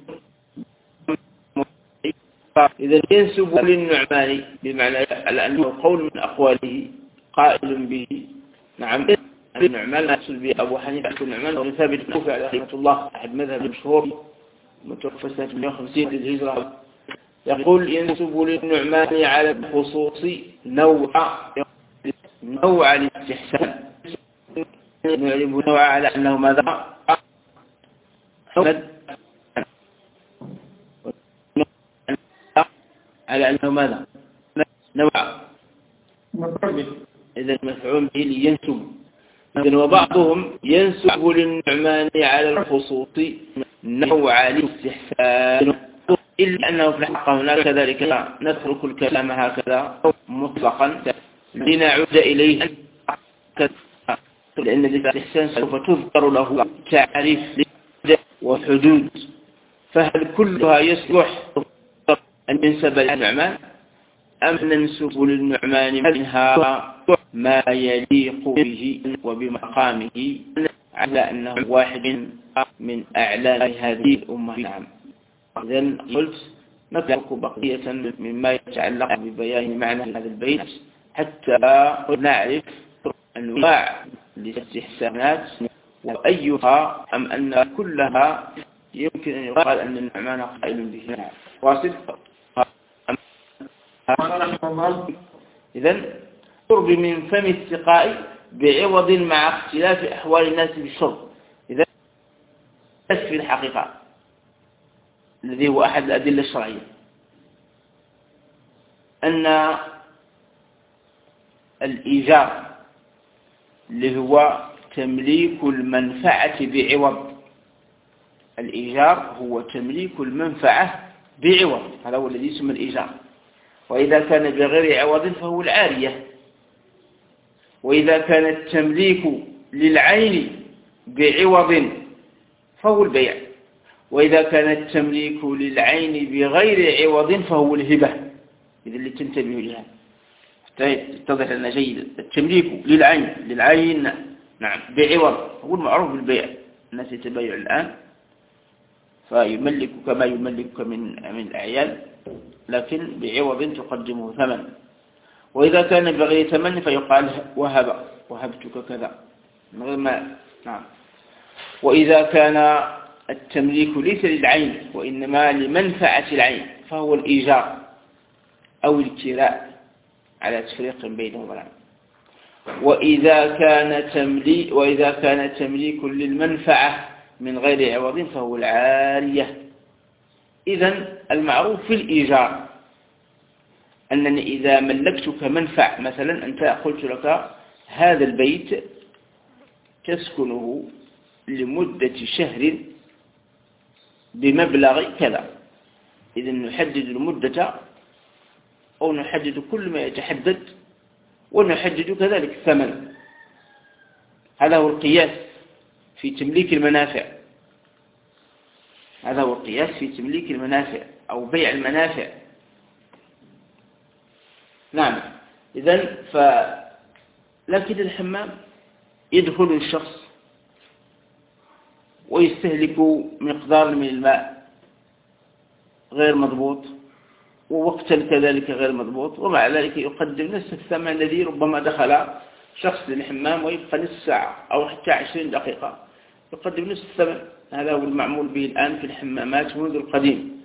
إذا ينسب للنعمان بمعنى أنه قول من أقواله قائل به. نعم. النعمان يحصل به أبو حنيفة النعمان وثابت الكوفي عليه رحمة الله أحد مذهب المشهور متوفى سنة مئة وخمسين للهجرة، يقول ينسب للنعمان على الخصوص نوع نوع الاستحسان. نعرب نوع على أنه ماذا؟ على أنه ماذا؟ نوع. إذا المفعول به لينسب. إذن وبعضهم ينسب للنعمان على الخصوص نوع الاستحسان، إلا أنه في الحق هناك كذلك نترك الكلام هكذا مطلقا لنعود إليه، لأن الاستحسان سوف تذكر له تعريف وحدود، فهل كلها يصلح أن ينسب للنعمان أم ننسب للنعمان منها ما يليق به وبمقامه على أنه واحد من أعلام هذه الأمة. نعم. إذن قلت نترك بقية مما يتعلق ببيان معنى هذا البيت حتى نعرف أنواع الاستحسانات وأيها، أم أن كلها يمكن أن يقال أن النعمان قائل به. واصل. إذن شرب من فم السقاء بعوض مع اختلاف أحوال الناس بالشرب. إذن في الحقيقة الذي هو أحد الأدلة الشرعية أن الإيجار اللي هو تمليك المنفعة بعوض، الإيجار هو تمليك المنفعة بعوض، هذا هو الذي يسمى الإيجار. وإذا كان بغير عوض فهو العارية. وإذا كان التمليك للعين بعوض فهو البيع. وإذا كان التمليك للعين بغير عوض فهو الهبة. إذا اللي تنتبه لها تتضح لنا جيدا. التمليك للعين للعين نعم بعوض هو المعروف بالبيع، الناس يتبايع الآن فيملك كما يملك من من الأعيان، لكن بعوض تقدمه ثمن. وإذا كان بغير ثمن فيقال وهب وهبتك كذا من غير ما. نعم. وإذا كان التمليك ليس للعين وإنما لمنفعة العين فهو الإيجار أو الكراء على تفريق بينهما. وإذا كان تمليك وإذا كان تمليك للمنفعة من غير عوض فهو العارية. إذن المعروف في الإيجار أنني إذا ملكتك منفع، مثلا أنت قلت لك هذا البيت تسكنه لمدة شهر بمبلغ كذا، إذا نحدد المدة أو نحدد كل ما يتحدد، ونحدد كذلك الثمن. هذا هو القياس في تمليك المنافع، هذا هو القياس في تمليك المنافع أو بيع المنافع. نعم. إذن ف لكن الحمام يدخل الشخص ويستهلك مقدار من الماء غير مضبوط، ووقتا كذلك غير مضبوط، ومع ذلك يقدم نفس الثمن الذي ربما دخل شخص للحمام ويبقى نصف ساعة أو حتى عشرين دقيقة، يقدم نفس الثمن. هذا هو المعمول به الآن في الحمامات منذ القديم.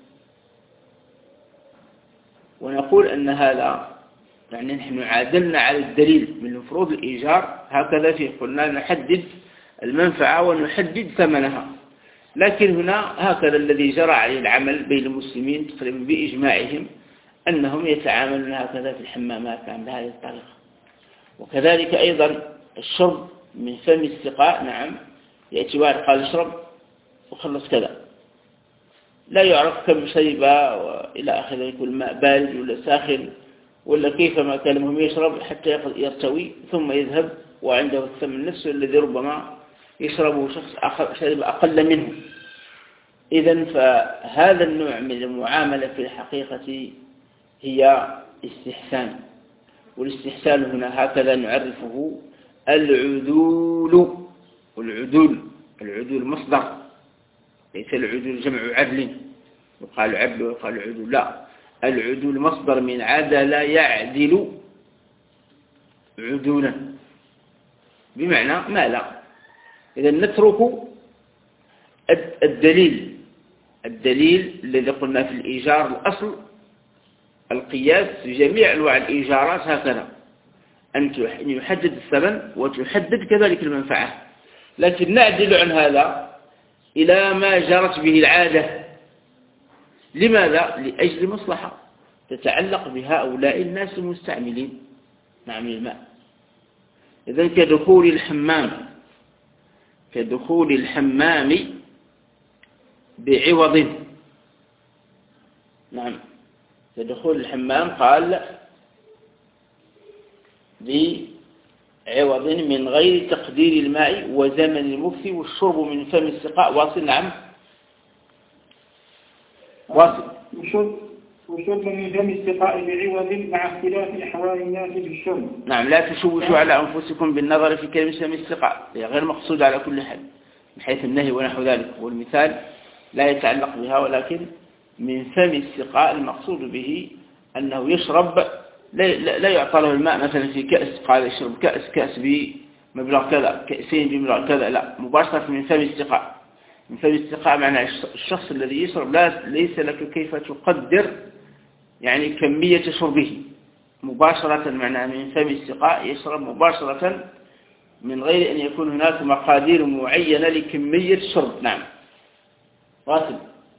ونقول أن هذا يعني نحن عادلنا على الدليل من فروض الإيجار، هكذا فيه قلنا نحدد المنفعة ونحدد ثمنها. لكن هنا هكذا الذي جرى عليه العمل بين المسلمين تقريبا بإجماعهم أنهم يتعاملون هكذا في الحمامات عن بهذه الطريقة. وكذلك أيضا الشرب من فم السقاء. نعم، يأتي واحد قال اشرب وخلص كذا، لا يعرف كم شرب وإلى آخره، يكون الماء بارد ولا ساخن ولا كيفما كان، المهم يشرب حتى يرتوي ثم يذهب وعنده الثمن نفسه الذي ربما يشربه شخص آخر شرب أقل منه. إذن فهذا النوع من المعاملة في الحقيقة هي استحسان، والاستحسان هنا هكذا نعرفه العدول. والعدول العدول مصدر، ليس العدول جمع عدل، يقال عدل ويقال عدول، لا، العدول مصدر من عدل يعدل عدولا، بمعنى ما لا. إذا نترك الدليل الدليل الذي قلنا في الإيجار الأصل القياس في جميع أنواع الإيجارات هكذا، أن يحدد الثمن وتحدد كذلك المنفعة. لكن نعدل عن هذا إلى ما جرت به العادة. لماذا؟ لأجل مصلحة تتعلق بهؤلاء الناس المستعملين نعم الماء. إذن كدخول الحمام كدخول الحمام بعوض. نعم، كدخول الحمام قال بعوض من غير تقدير الماء وزمن المكث والشرب من فم السقاء. واصل. نعم، واصل. وشرب من فم السقاء بعوض مع اختلاف أحوال الناس في الشرب. نعم، لا تشوشوا على أنفسكم بالنظر في كلمة فم السقاء، هي غير مقصود على كل حال من حيث النهي ونحو ذلك، والمثال لا يتعلق بها، ولكن من فم السقاء المقصود به أنه يشرب، لا, لا يعطى له الماء مثلا في كأس، قال يشرب كأس كأس بمبلغ كذا، كأسين بمبلغ كذا، لا، مباشرة من فم السقاء. من فم السقاء معنى الشخص الذي يشرب لا ليس لك كيف تقدر يعني كمية شربه، مباشرة معنى من فم السقاء يشرب مباشرة من غير أن يكون هناك مقادير معينة لكمية الشرب. نعم، واصل.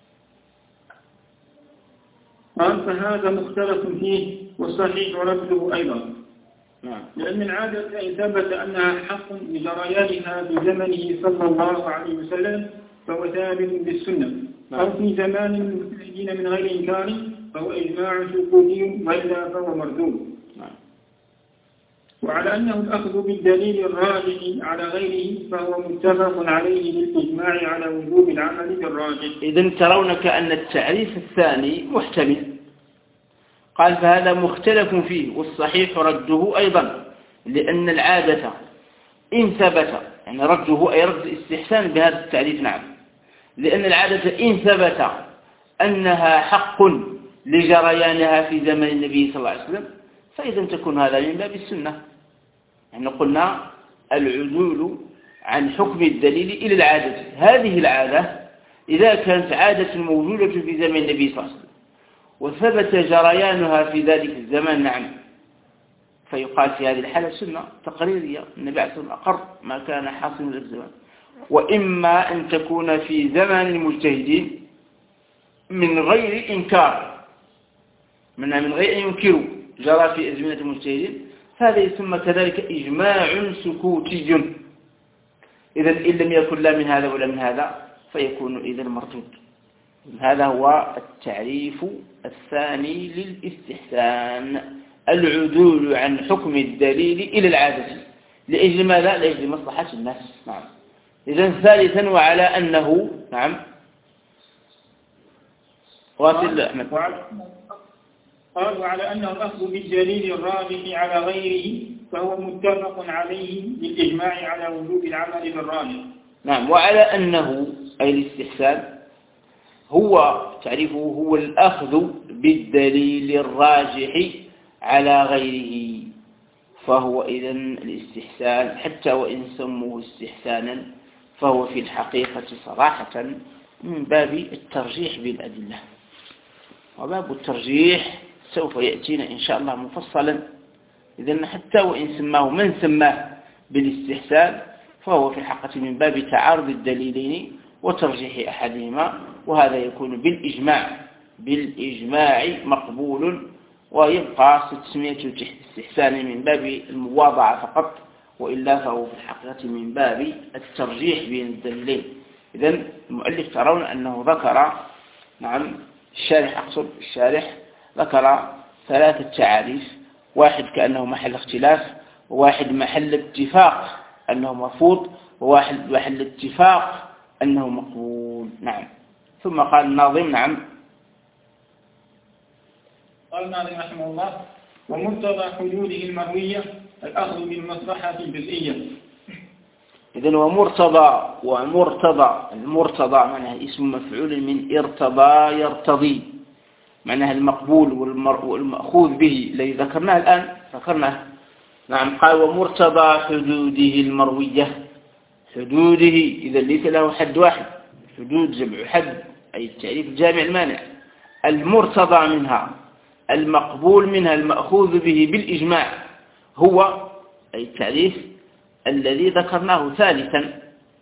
قال فهذا مختلف فيه والصحيح رده أيضا. نعم. لأن العادة إن ثبت أنها حق لجريانها بزمنه صلى الله عليه وسلم فهو ثابت بالسنة. نعم. أو في زمان المسلمين من غير إنكار فهو إجماع سكوتي، وإلا فهو مردود. نعم. وعلى أنه الأخذ بالدليل الراجح على غيره فهو متفق عليه بالإجماع على وجوب العمل بالراجح. إذن ترون كأن التعريف الثاني محتمل. قال فهذا مختلف فيه والصحيح رده أيضا، لأن العادة إن ثبت، يعني رده أي رد الاستحسان بهذا التعريف. نعم، لأن العادة إن ثبت أنها حق لجريانها في زمن النبي صلى الله عليه وسلم فإذا تكون هذا من باب السنة. يعني قلنا العدول عن حكم الدليل إلى العادة. هذه العادة إذا كانت عادة موجودة في زمن النبي صلى الله عليه وسلم وثبت جريانها في ذلك الزمان، نعم، فيقال في هذه الحالة سنة تقريرية، النبي عليه الصلاة والسلام أقر ما كان حاصل من الزمان. وإما أن تكون في زمن المجتهدين من غير إنكار، من من غير أن ينكروا، جرى في أزمنة المجتهدين، هذا يسمى كذلك إجماع سكوتي. إذا إن لم يكن لا من هذا ولا من هذا فيكون إذا مردود. هذا هو التعريف الثاني للاستحسان: العدول عن حكم الدليل إلى العادة. لأجل ماذا؟ لأجل مصلحة الناس. نعم. إذن ثالثا وعلى أنه نعم واصل أحمد. قال: وعلى أنه الأخذ بالدليل الراجح على غيره فهو متفق عليه بالإجماع على وجوب العمل بالراجح. نعم. وعلى أنه أي الاستحسان هو تعريفه هو الأخذ بالدليل الراجح على غيره، فهو إذن الاستحسان حتى وإن سموه استحسانا فهو في الحقيقة صراحة من باب الترجيح بالأدلة، وباب الترجيح سوف يأتينا إن شاء الله مفصلا. إذن حتى وإن سماه من سماه بالاستحسان فهو في الحقيقة من باب تعارض الدليلين وترجيح أحدهما، وهذا يكون بالإجماع بالإجماع مقبول، ويبقى تسمية استحسان من باب المواضعة فقط، وإلا فهو في الحقيقة من باب الترجيح بين الدليلين. إذن المؤلف ترون أنه ذكر نعم الشارح أقصد الشارح ذكر ثلاثة تعاريف: واحد كأنه محل اختلاف، وواحد محل اتفاق أنه مرفوض، وواحد محل اتفاق أنه مقبول. نعم. ثم قال الناظم نعم قال الناظم رحمه الله: ومقتضى حدوده المروية الأخذ بالمصلحة الجزئية. إذن ومرتضى ومرتضى المرتضى معناها اسم مفعول من ارتضى يرتضي، معناها المقبول والمأخوذ به الذي ذكرناه الآن ذكرناه. نعم. قال ومرتضى حدوده المروية. حدوده إذا ليس له حد واحد، حدود جمع حد أي التعريف الجامع المانع. المرتضى منها المقبول منها المأخوذ به بالإجماع هو أي التعريف الذي ذكرناه ثالثا،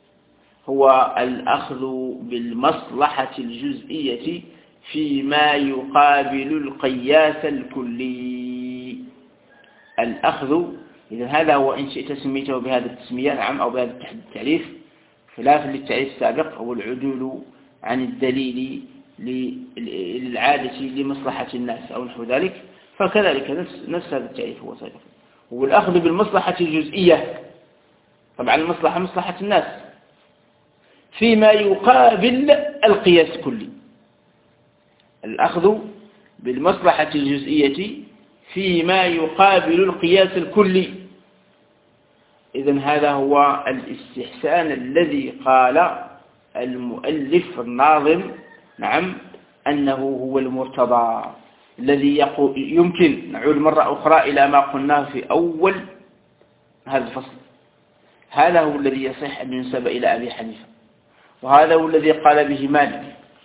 هو الأخذ بالمصلحة الجزئية فيما يقابل القياس الكلي. الأخذ إذا هذا هو إن شئت سميته بهذا التسمية نعم أو بهذا التعريف، خلافا للتعريف السابق هو العدول عن الدليل للعادة لمصلحة الناس أو نحو ذلك، فكذلك نفس, نفس هذا التعريف هو سابق. والأخذ بالمصلحة الجزئية، طبعا المصلحة مصلحة الناس، فيما يقابل القياس الكلي. الأخذ بالمصلحة الجزئية فيما يقابل القياس الكلي. إذن هذا هو الاستحسان الذي قال المؤلف الناظم نعم أنه هو المرتضى، الذي يقول يمكن نعود مرة أخرى إلى ما قلناه في أول هذا الفصل. هذا هو الذي يصح أن ينسب إلى أبي حنيفة، وهذا هو الذي قال به مالك،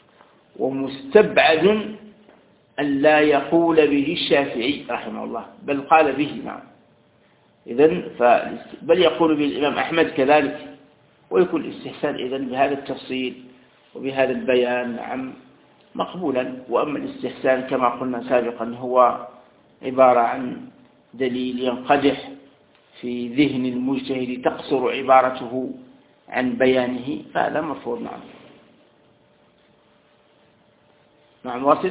ومستبعد أن لا يقول به الشافعي رحمه الله، بل قال به نعم. إذن بل يقول به الإمام أحمد كذلك، ويكون الاستحسان إذن بهذا التفصيل وبهذا البيان نعم مقبولا. وأما الاستحسان كما قلنا سابقا هو عبارة عن دليل ينقدح في ذهن المجتهد تقصر عبارته عن بيانه، فهذا مرفوض. نعم. نعم واصل.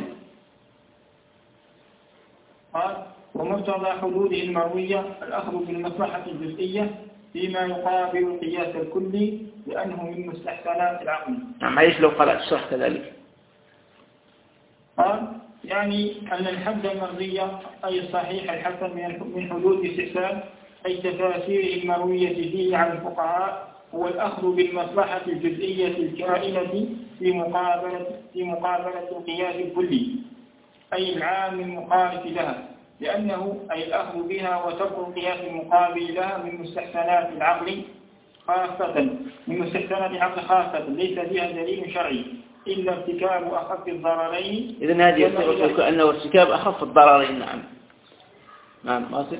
قال ومقتضى حدوده المروية الأخذ بالمصلحة الجزئية فيما يقابل القياس الكلي لأنه من مستحسنات العقل. نعم. عايش لو قرأت الشرح كذلك. قال يعني أن الحد المرضي أي الصحيح الحسن من حدود الاستحسان أي تفاسير المروية فيه عن الفقهاء هو الأخذ بالمصلحة الجزئية الكائنة في مقابلة في مقابلة القياس الكلي أي العام المخالف لها، لأنه أي الأخذ بها وترك القياس المقابل لها من مستحسنات العقل خاصة من مستحسنات العقل خاصة ليس فيها دليل شرعي إلا ارتكاب أخف الضررين. إذن هذه يصير كأنه ارتكاب أخف الضررين. نعم. نعم واصل.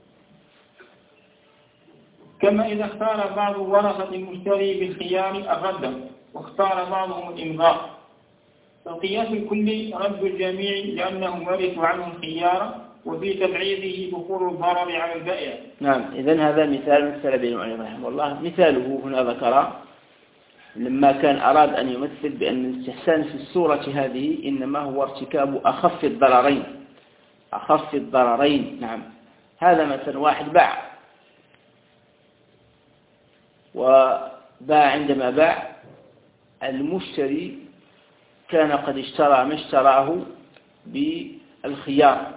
كما إذا اختار بعض ورثة المشتري بالخيار الرد واختار بعضهم الإمضاء، فالقياس الكلي رد الجميع لأنهم ورثوا عنه الخيار وفي تبعيضه دخول الضرر على البائع. نعم. إذن هذا مثال مثل به المؤلف رحمه الله. مثاله هنا ذكر لما كان أراد أن يمثل بأن الاستحسان في الصورة هذه إنما هو ارتكاب أخف الضررين أخف الضررين. نعم. هذا مثلا واحد باع وباع، عندما باع المشتري كان قد اشترى ما اشتراه بالخيار،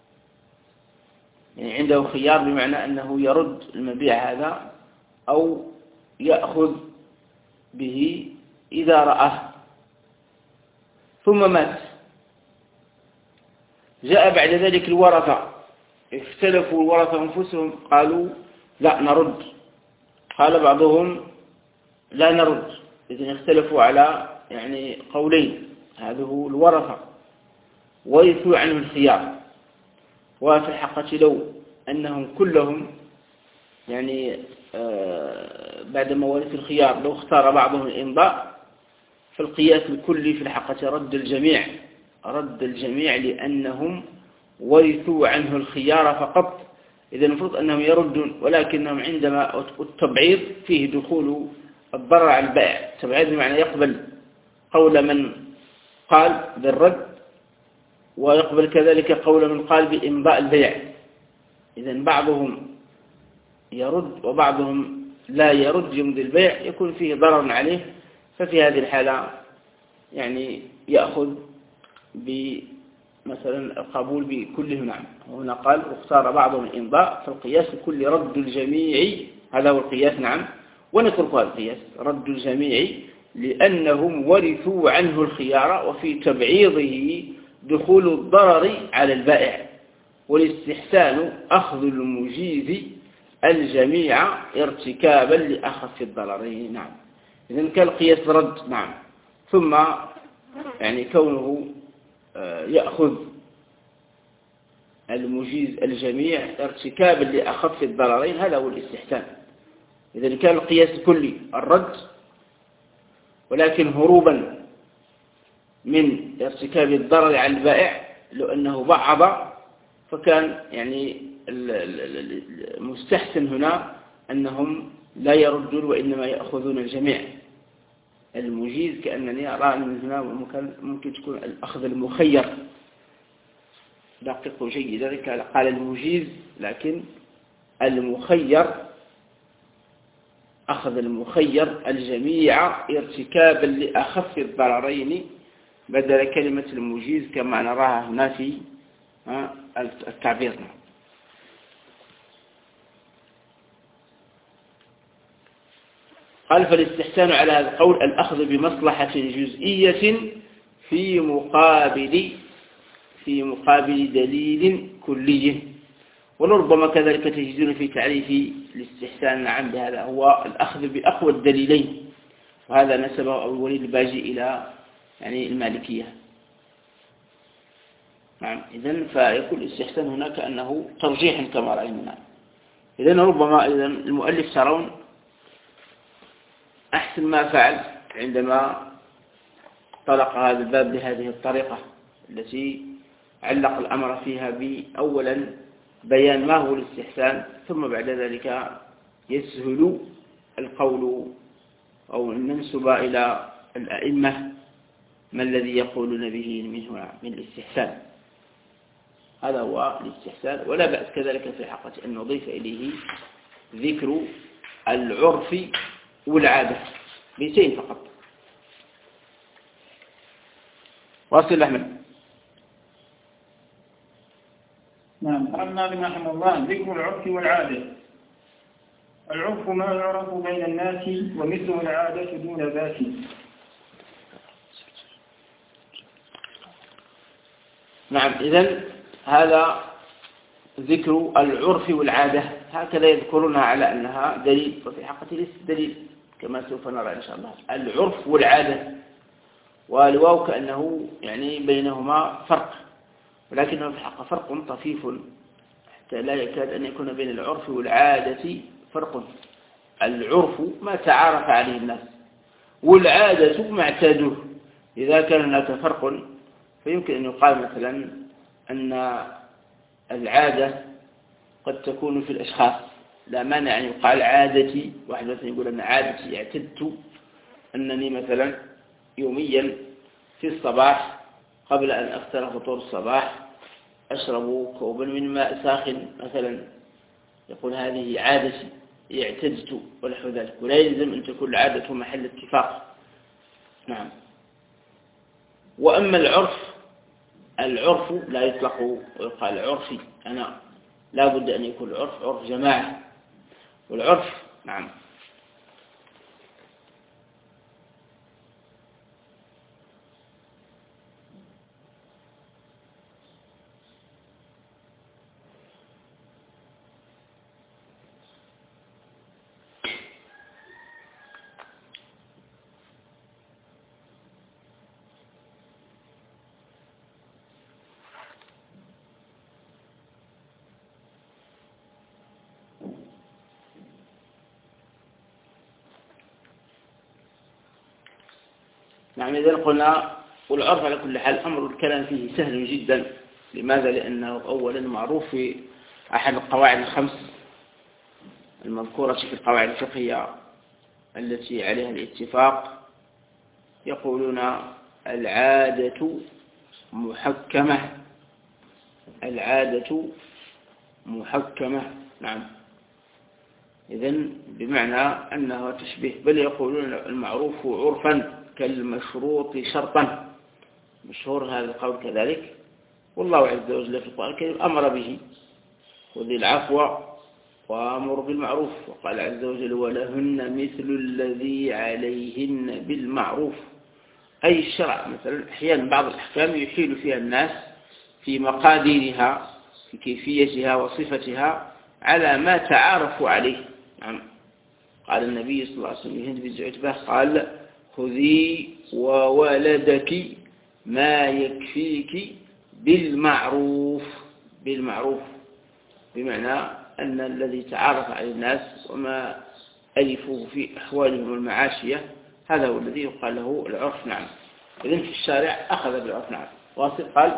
يعني عنده خيار بمعنى أنه يرد المبيع هذا أو يأخذ به إذا رآه، ثم مات. جاء بعد ذلك الورثة، اختلفوا الورثة أنفسهم، قالوا لا نرد، قال بعضهم لا نرد. إذن اختلفوا على يعني قولين، هذا هو الورثة، ورثوا عنه الخيار. وفي الحقيقة لو أنهم كلهم يعني آه بعد ما ورثوا الخيار لو اختار بعضهم الإمضاء، فالقياس الكلي في الحقيقة رد الجميع رد الجميع لأنهم ورثوا عنه الخيار فقط. إذا المفروض أنهم يردون، ولكنهم عندما التبعيض فيه دخول الضرر على البائع. التبعيض بمعنى يقبل قول من قال بالرد، ويقبل كذلك قول من قال بإمضاء البيع. إذا بعضهم يرد وبعضهم لا يرد، يمضي البيع، يكون فيه ضرر عليه. ففي هذه الحالة يعني يأخذ بمثلا القبول بكله. نعم. وهنا قال واختار بعضهم الإمضاء، فالقياس الكل رد الجميع، هذا هو القياس. نعم. ونترك هذا القياس رد الجميع لأنهم ورثوا عنه الخيار، وفي تبعيضه دخول الضرر على البائع، والاستحسان أخذ المجيز الجميع ارتكابا لأخف الضررين. نعم. إذن كالقياس رد. نعم. ثم يعني كونه يأخذ المجيز الجميع ارتكابا لأخف الضررين، هذا هو الاستحسان. إذن كان القياس كلي الرد، ولكن هروبا من ارتكاب الضرر على البائع لو أنه بعض، فكان يعني المستحسن هنا أنهم لا يردون وإنما يأخذون الجميع. المجيز كأنني أرى من هنا ممكن تكون الأخذ المخير، دققوا جيدا، قال المجيز لكن المخير، أخذ المخير الجميع ارتكابا لأخف الضررين بدل كلمة المجيز كما نراها هنا في التعبير. قال فالاستحسان على هذا القول الأخذ بمصلحة جزئية في مقابل في مقابل دليل كلي. ولربما كذلك تجدون في تعريف الاستحسان نعم بهذا هو الأخذ بأقوى الدليلين، وهذا نسبه أبو الوليد الباجي إلى يعني المالكية. نعم. إذن فيكون الاستحسان هناك أنه ترجيح كما رأينا. إذن ربما إذن المؤلف ترون أحسن ما فعل عندما طلق هذا الباب بهذه الطريقة التي علق الأمر فيها بأولا بيان ما هو الاستحسان، ثم بعد ذلك يسهل القول أو ننسب إلى الأئمة ما الذي يقولون به منه من الاستحسان. هذا هو الاستحسان. ولا بأس كذلك في حقة أن نضيف إليه ذكر العرف والعادة، بيتين فقط. واصل أحمد. نعم. قال الناظم رحمه الله ذكر العرف والعادة. العرف ما يعرف بين الناس، ومثله العادة دون ذات. نعم. إذن هذا ذكر العرف والعادة، هكذا يذكرونها على أنها دليل، وفي حقيقة ليست دليل كما سوف نرى إن شاء الله. العرف والعادة، والواو كأنه يعني بينهما فرق، ولكنه في الحقيقة فرق طفيف حتى لا يكاد أن يكون بين العرف والعادة فرق. العرف ما تعارف عليه الناس، والعادة ما اعتادوه. إذا كان هناك فرق فيمكن أن يقال مثلا أن العادة قد تكون في الأشخاص، لا مانع أن يقال عادتي، واحد مثلا يقول أن عادتي اعتدت أنني مثلا يوميا في الصباح قبل أن أفطر فطور الصباح أشرب كوبا من ماء ساخن مثلا، يقول هذه عادتي اعتدت ونحو ذلك، ولا يلزم أن تكون العادة محل اتفاق. نعم. وأما العرف، العرف لا يطلق ويقال عرفي، أنا لا بد أن يكون العرف عرف جماعة، والعرف نعم نعم إذا قلنا والعرف على كل حال أمر الكلام فيه سهل جدا. لماذا؟ لأنه أولا معروف في أحد القواعد الخمس المذكورة في القواعد الفقهية التي عليها الاتفاق، يقولون العادة محكمة، العادة محكمة. نعم. إذن بمعنى أنها تشبه، بل يقولون المعروف عرفا كالمشروط شرطا، مشهور هذا القول كذلك. والله عز وجل في القرآن الكريم أمر به، خذ العفو وأمر بالمعروف، وقال عز وجل ولهن مثل الذي عليهن بالمعروف. أي الشرع مثلا أحيانا بعض الأحكام يحيل فيها الناس في مقاديرها في كيفيتها وصفتها على ما تعارفوا عليه. نعم. قال النبي صلى الله عليه وسلم هند بن عتبة قال خذي وولدك ما يكفيك بالمعروف، بالمعروف بمعنى أن الذي تعارف على الناس وما ألفوه في أحوالهم المعاشية هذا هو الذي يقال له العرف. نعم. إذن في الشارع أخذ بالعرف. نعم. واصل قال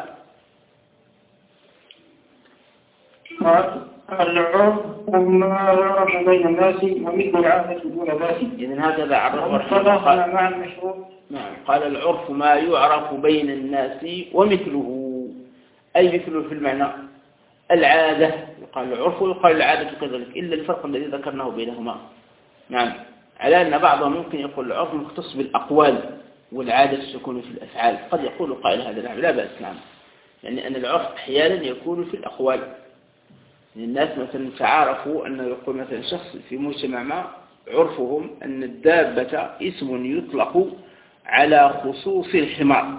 العرف ما يعرف بين الناس ومثل العادة دون ذلك. إذن هكذا عرف قال مع المشروط. نعم. قال العرف ما يعرف بين الناس ومثله، أي مثله في المعنى العادة، يقال العرف ويقال العادة كذلك، إلا الفرق الذي ذكرناه بينهما. نعم. على أن بعضهم ممكن يقول العرف مختص بالأقوال والعادة تكون في الأفعال. قد يقول قائل هذا نعم لا بأس. نعم. يعني أن العرف أحيانا يكون في الأقوال. الناس مثلا تعارفوا أنه يقول مثلا شخص في مجتمع ما عرفهم أن الدابة اسم يطلق على خصوص الحمار،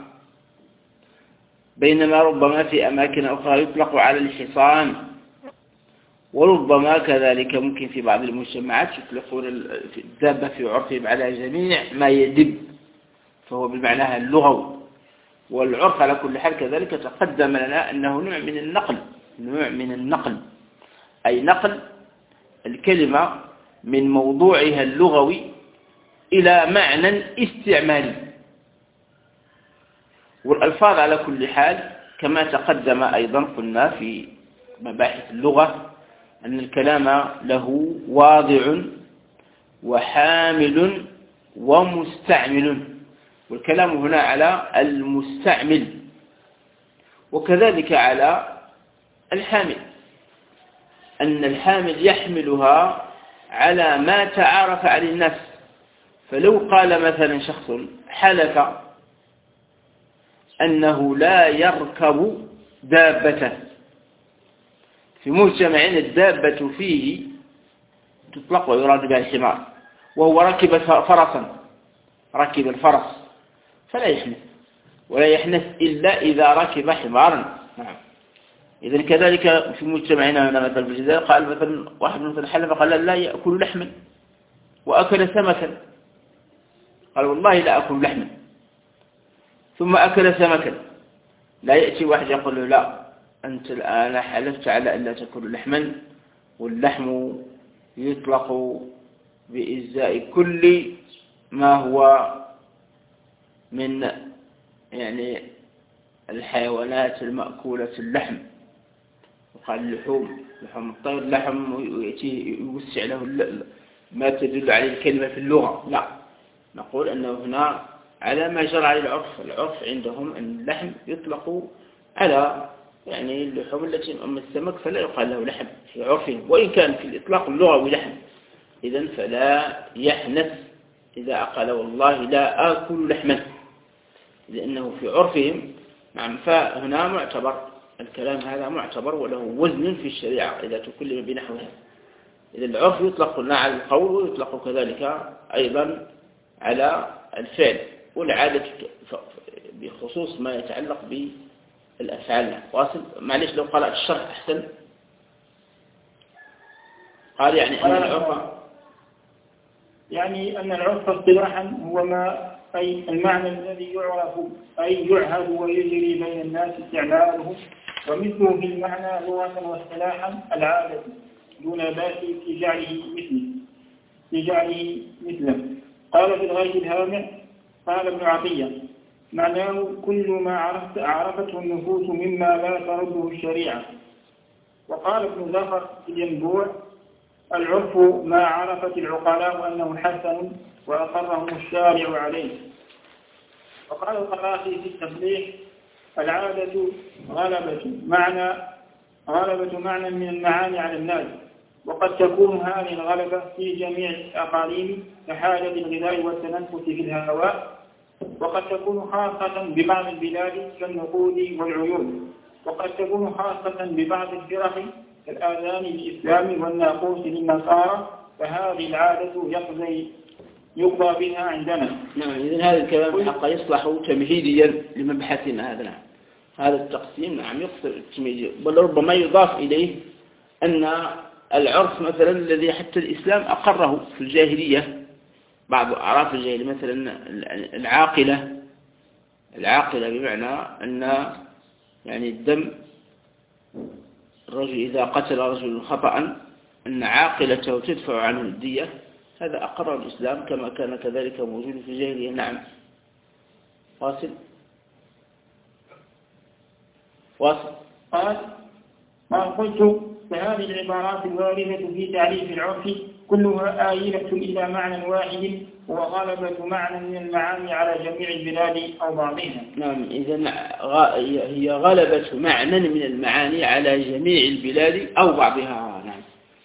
بينما ربما في أماكن أخرى يطلق على الحصان، وربما كذلك ممكن في بعض المجتمعات يطلقون الدابة في عرفهم على جميع ما يدب، فهو بالمعنى اللغوي. والعرف على كل حال كذلك تقدم لنا أنه نوع من النقل، نوع من النقل أي نقل الكلمة من موضوعها اللغوي إلى معنى استعمالي. والألفاظ على كل حال كما تقدم أيضا قلنا في مباحث اللغة أن الكلام له واضع وحامل ومستعمل، والكلام هنا على المستعمل وكذلك على الحامل، أن الحامل يحملها على ما تعارف عليه الناس. فلو قال مثلا شخص حلف أنه لا يركب دابة في مجتمع الدابة فيه تطلق ويراد بها الحمار، وهو ركب فرسا، ركب الفرس فلا يحنث، ولا يحنث إلا إذا ركب حمارا. نعم. إذن كذلك في مجتمعنا هنا مثلا في الجزائر قال مثلا واحد مثلا حلف قال لا يأكل لحما وأكل سمكا، قال والله لا أكل لحما، ثم أكل سمكا. لا يأتي واحد يقول له لا أنت الآن حلفت على أن لا تأكل لحما، واللحم يطلق بإجزاء كل ما هو من يعني الحيوانات المأكولة اللحم، وقال اللحوم لحم الطير لحم، ويأتي يوسع له ما تدل عليه الكلمة في اللغة. لا، نقول أنه هنا على ما جرى على العرف. العرف عندهم أن اللحم يطلق على يعني اللحوم التي أم السمك، فلا يقال له لحم في عرفهم، وإن كان في الإطلاق اللغوي لحم. إذن فلا يحنث إذا أقال والله لا آكل لحما، لأنه في عرفهم. نعم، فهنا معتبر الكلام هذا معتبر وله وزن في الشريعة إذا تكلم بنحوها. إذا العرف يطلق لنا على القول ويطلق كذلك أيضا على الفعل، والعادة بخصوص ما يتعلق بالأفعال. واصل؟ معلش لو قرأت الشرح أحسن. قال يعني أن العرف يعني أن العرف اصطلاحا هو ما أي المعنى الذي يعرف أي يعهد ويجري بين الناس استعماله، ومثله في المعنى لغة واصطلاحا العادة دون باس في جعله مثله في جعله مثله. قال في الغيث الهامع قال ابن عطية معناه كل ما عرفت عرفته النفوس مما لا ترده الشريعة. وقال ابن زفر في الينبوع العرف ما عرفت العقلاء أنه حسن وأقرهم الشارع عليه. وقال القرافي في التفليح العادة غلبة معنى غلبة معنى من المعاني على الناس، وقد تكون هذه الغلبة في جميع الأقاليم كحاجة الغذاء والتنفس في الهواء، وقد تكون خاصة ببعض البلاد كالنقود والعيون، وقد تكون خاصة ببعض الفرق كالآذان للإسلام والناقوس للنصارى، فهذه العادة يقضي يقضى بها عندنا. نعم، إذن هذا الكلام حقا يصلح تمهيديا لمبحثنا هذا. نعم، هذا التقسيم نعم يقصر التمهيدية، بل ربما يضاف إليه أن العرف مثلا الذي حتى الإسلام أقره في الجاهلية، بعض أعراف الجاهلية مثلا العاقلة العاقلة بمعنى أن يعني الدم الرجل إذا قتل رجل خطأ أن عاقلته تدفع عنه الدية، هذا أقر الإسلام كما كان كذلك موجود في الجاهلية. نعم، واصل واصل قال ما قلت فهذه العبارات الواردة في تعريف العرف كلها آيلة إلى معنى واحد وغلبة معنى من المعاني على جميع البلاد أو بعضها. نعم، إذن هي غلبة معنى من المعاني على جميع البلاد أو بعضها. نعم،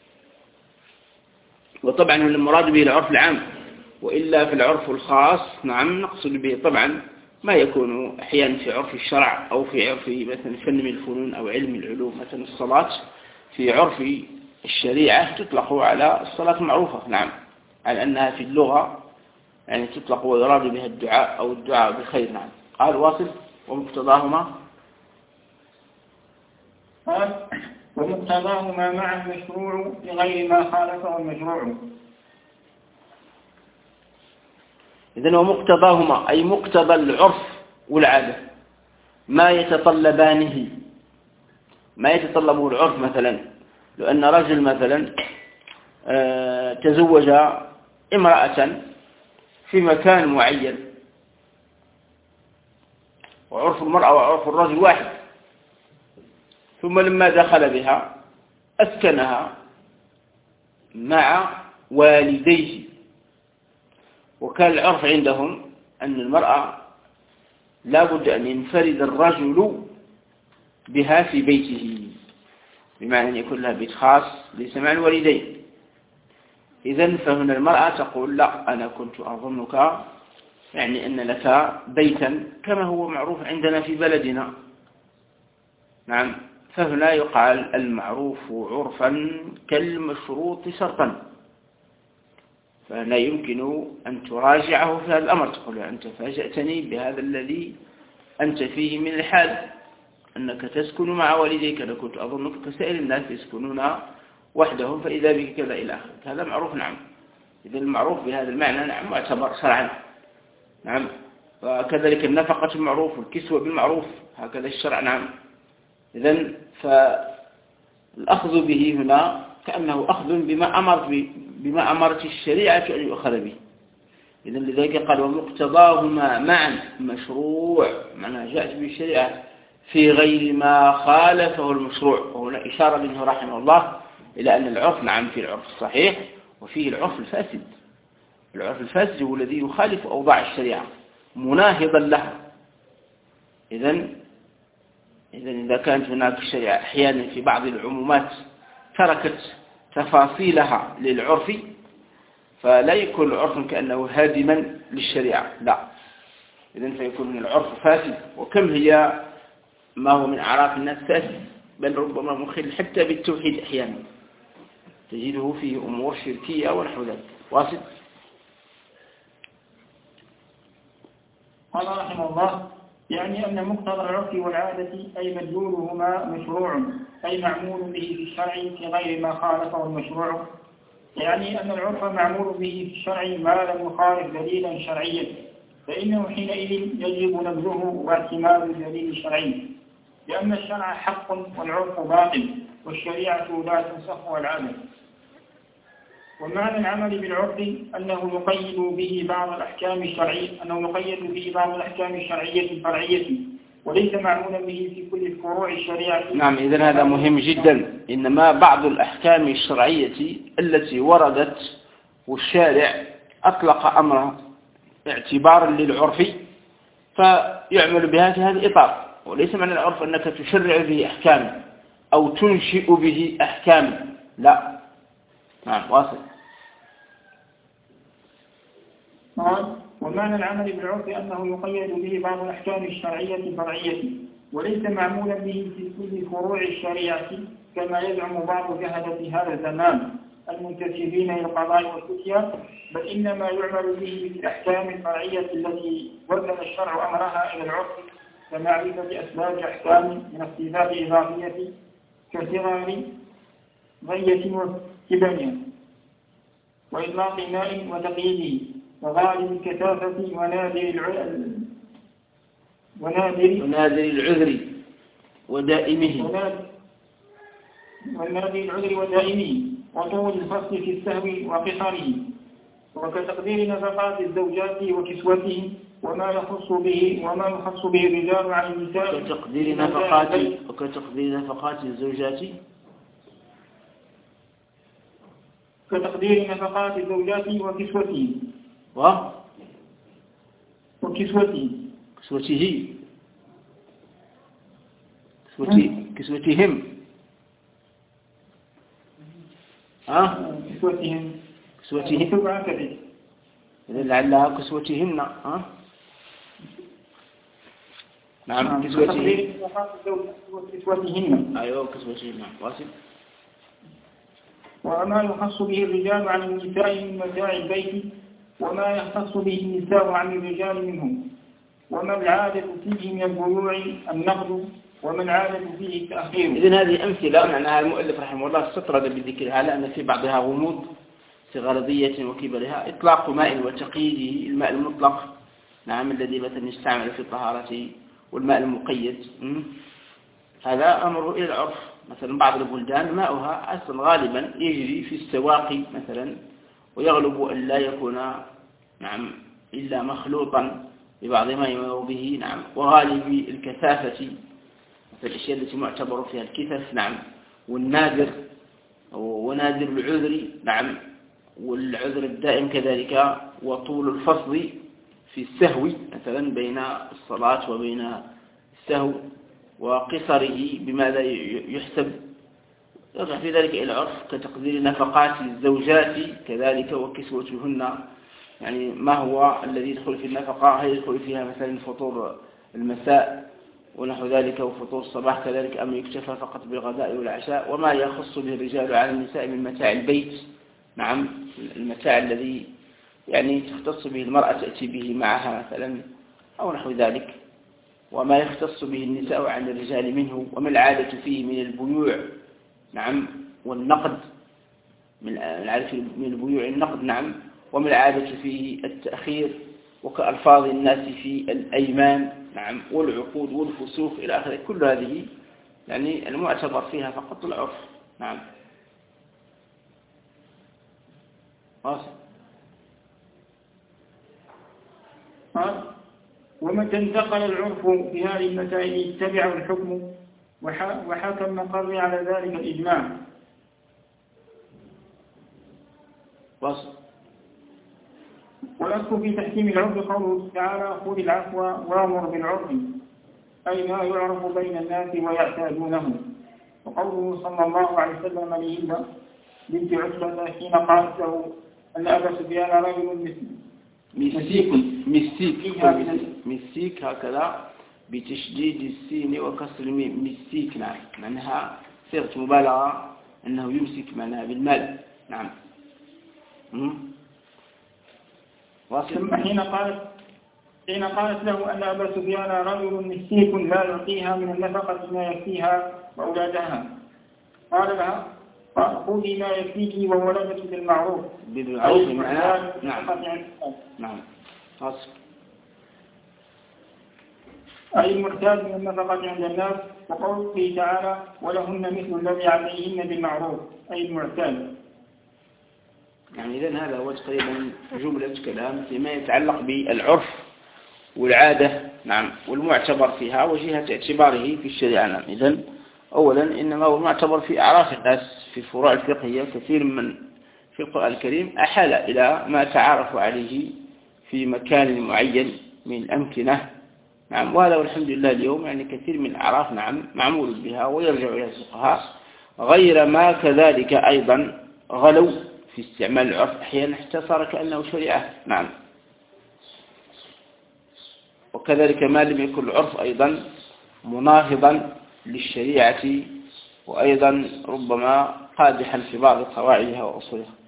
وطبعا المراد به العرف العام، وإلا في العرف الخاص نعم نقصد به طبعا ما يكون أحيانا في عرف الشرع أو في عرف مثلا فن من الفنون أو علم العلوم. مثلا الصلاة في عرف الشريعة تطلق على الصلاة المعروفة، نعم، على أنها في اللغة يعني تطلق ويراد بها الدعاء أو الدعاء بالخير. نعم، قال واصل ومقتضاهما قال ومقتضاهما مع المشروع لغير ما خالفه المشروع. إذن ومقتضاهما أي مقتضى العرف والعادة ما يتطلبانه، ما يتطلبه العرف. مثلا لو أن رجل مثلا تزوج امرأة في مكان معين، وعرف المرأة وعرف الرجل واحد، ثم لما دخل بها أسكنها مع والديه، وكان العرف عندهم أن المرأة لا بد أن ينفرد الرجل بها في بيته، بمعنى أن يكون لها بيت خاص ليس مع الوالدين. إذن فهنا المرأة تقول لا، أنا كنت أظنك يعني أن لك بيتا كما هو معروف عندنا في بلدنا. نعم، فهنا يقال المعروف عرفا كالمشروط شرطا، فلا يمكن أن تراجعه في هذا الأمر، تقول أنت فاجأتني بهذا الذي أنت فيه من الحال أنك تسكن مع والديك، أنا كنت أظنك كسائر الناس يسكنون وحدهم فإذا بك كذا إلى آخره. هذا معروف. نعم، إذا المعروف بهذا المعنى نعم معتبر شرعا. نعم، وكذلك النفقة بالمعروف والكسوة بالمعروف هكذا الشرع. نعم، إذن فالأخذ به هنا كأنه أخذ بما أمر بما أمرت الشريعة أن يؤخذ به. إذن لذلك قال ومقتضاهما معا مشروع، معنى جاءت به الشريعة في غير ما خالفه المشروع. وهنا إشارة منه رحمه الله إلى أن العرف نعم في العرف الصحيح وفيه العرف الفاسد. العرف الفاسد هو الذي يخالف أوضاع الشريعة مناهضا لها. إذن إذن إذا كانت هناك الشريعة أحيانا في بعض العمومات تركت تفاصيلها للعرف، فلا يكون العرف كأنه هادما للشريعة، لا، إذن فيكون العرف فاسد. وكم هي ما هو من أعراف الناس فاسد، بل ربما مخل حتى بالتوحيد أحيانا تجده فيه أمور شركية ونحو ذلك. واصل. قال رحمه الله: يعني أن مقتضى العرف والعادة أي مدلولهما مشروع، أي معمول به في الشرع في غير ما خالفه المشروع. يعني أن العرف معمول به في الشرع ما لم يخالف دليلا شرعيا، فإنه حينئذ يجب نبذه واعتماد الدليل الشرعي، لأن الشرع حق والعرف باطل، والشريعة لا تنسخ العادة. ومعنى العمل بالعرف أنه يقيد به بعض الأحكام الشرعية أنه يقيد به بعض الأحكام الشرعية الفرعية، وليس معمولا به في كل فروع الشريعة. نعم، إذن هذا مهم جدا. إنما بعض الأحكام الشرعية التي وردت والشارع أطلق أمرها اعتبارا للعرف فيعمل بها في هذا الإطار، وليس معنى العرف أنك تشرع به أحكام أو تنشئ به أحكام، لا. نعم، واصل. قال: ومعنى العمل بالعرف أنه يقيد به بعض الأحكام الشرعية الفرعية، وليس معمولا به في كل فروع الشريعة كما يزعم بعض جهلة هذا الزمان المنتسبين إلى القضاء والفتيا، بل إنما يعمل به في الأحكام الفرعية التي وزن الشرع أمرها إلى العرف، كمعرفة أسباب أحكام من الصفات الإضافية كصغر غية وكبنية، وإطلاق ماء وتقييده، وغالب الكثافة ونادر العذر ونادر, ونادر العذر ودائمه ونادر العذر ودائمه وطول الفصل في السهو وقصره، وكتقدير نفقات الزوجات وكسوتهم وما يخص به وما يخص به الرجال عن النساء، كتقدير نفقات وكتقدير نفقات الزوجات كتقدير نفقات الزوجات وكسوتهم و وكسوتهم كسوته كسوتي كسوتهم ها كسوتهم كسوتهم إذا لعلها كسوتهن. ها نعم، كسوتهن. كسوتهن أيوة كسوتهن. واصل. وما يخص به الرجال عن النساء من متاع البيت، وما يختص به النساء عن الرجال منهم، وما العادة فيه من البيوع النقد، وما العادة فيه التأخير. إذن هذه أمثلة معناها المؤلف رحمه الله استطرد بذكرها لأن في بعضها غموض في غرضية وكبرها. إطلاق ماء وتقييده، الماء المطلق نعم الذي مثلا يستعمل في الطهارة، والماء المقيد هذا أمر إلى العرف. مثلا بعض البلدان ماؤها أصلا غالبا يجري في السواقي مثلا، ويغلب أن لا يكون نعم إلا مخلوطا ببعض ما يمر به نعم، وغالب الكثافة في الأشياء التي معتبر فيها الكثف نعم، والنادر ونادر العذر نعم، والعذر الدائم كذلك، وطول الفصل في السهو مثلا بين الصلاة وبين السهو، وقصره بماذا يحسب يرجع في ذلك إلى العرف، كتقدير نفقات الزوجات كذلك وكسوتهن، يعني ما هو الذي يدخل في النفقة، هل يدخل فيها مثلا فطور المساء ونحو ذلك وفطور الصباح كذلك، أم يكتفى فقط بالغداء والعشاء، وما يخص به الرجال على النساء من متاع البيت نعم، المتاع الذي يعني تختص به المرأة تأتي به معها مثلا أو نحو ذلك، وما يختص به النساء عن الرجال منه، وما العادة فيه من البيوع نعم والنقد، من العادة من البيوع النقد نعم، وما العادة فيه التأخير، وكألفاظ الناس في الأيمان نعم، والعقود والفسوق إلى آخره. كل هذه يعني المعتبر فيها فقط العرف. نعم. واصل. ومتى انتقل العرف في هذه المسائل اتبعه الحكم، وحكم المقر على ذلك الإجماع. واصل. والأصل في تحكيم العرف قوله تعالى خذ العفو وامر بالعرف، أي ما يعرف بين الناس ويعتادونه. وقوله صلى الله عليه وسلم لهند بنت عتبة حين قالت له أن أبا سفيان رجل مسيك مسيك مسيك هكذا بتشديد السين وكسر الميم، مسيك. نعم، معناها صيغة مبالغة أنه يمسك معناها بالمال. نعم. ثم حين قالت حين قالت له أن أبا سفيان رجل مسيك لا يعطيها من النفقة ما يكفيها وأولادها، قال لها خذي ما يكفيك وولدك بالمعروف. بالمعروف معناها نعم نعم أصل أي المعتاد من النفقة عند الناس. وقوله تعالى ولهن مثل الذي عليهن بالمعروف، أي المعتاد. يعني إذن هذا هو تقريبا جملة كلام فيما يتعلق بالعرف والعادة. نعم، والمعتبر فيها وجهة اعتباره في الشريعة. نعم. إذن أولا إنما هو المعتبر في أعراف الناس في فروع الفقهية. كثير من في القرآن الكريم أحال إلى ما تعارفوا عليه في مكان معين من الأمكنة. نعم، وهذا والحمد لله اليوم يعني كثير من الأعراف نعم معمول بها ويرجع إلى الفقهاء، غير ما كذلك أيضا غلوا في استعمال العرف أحيانا حتى صار كأنه شريعة. نعم، وكذلك ما لم يكن العرف أيضا مناهضا للشريعة وأيضا ربما قادحا في بعض قواعدها وأصولها.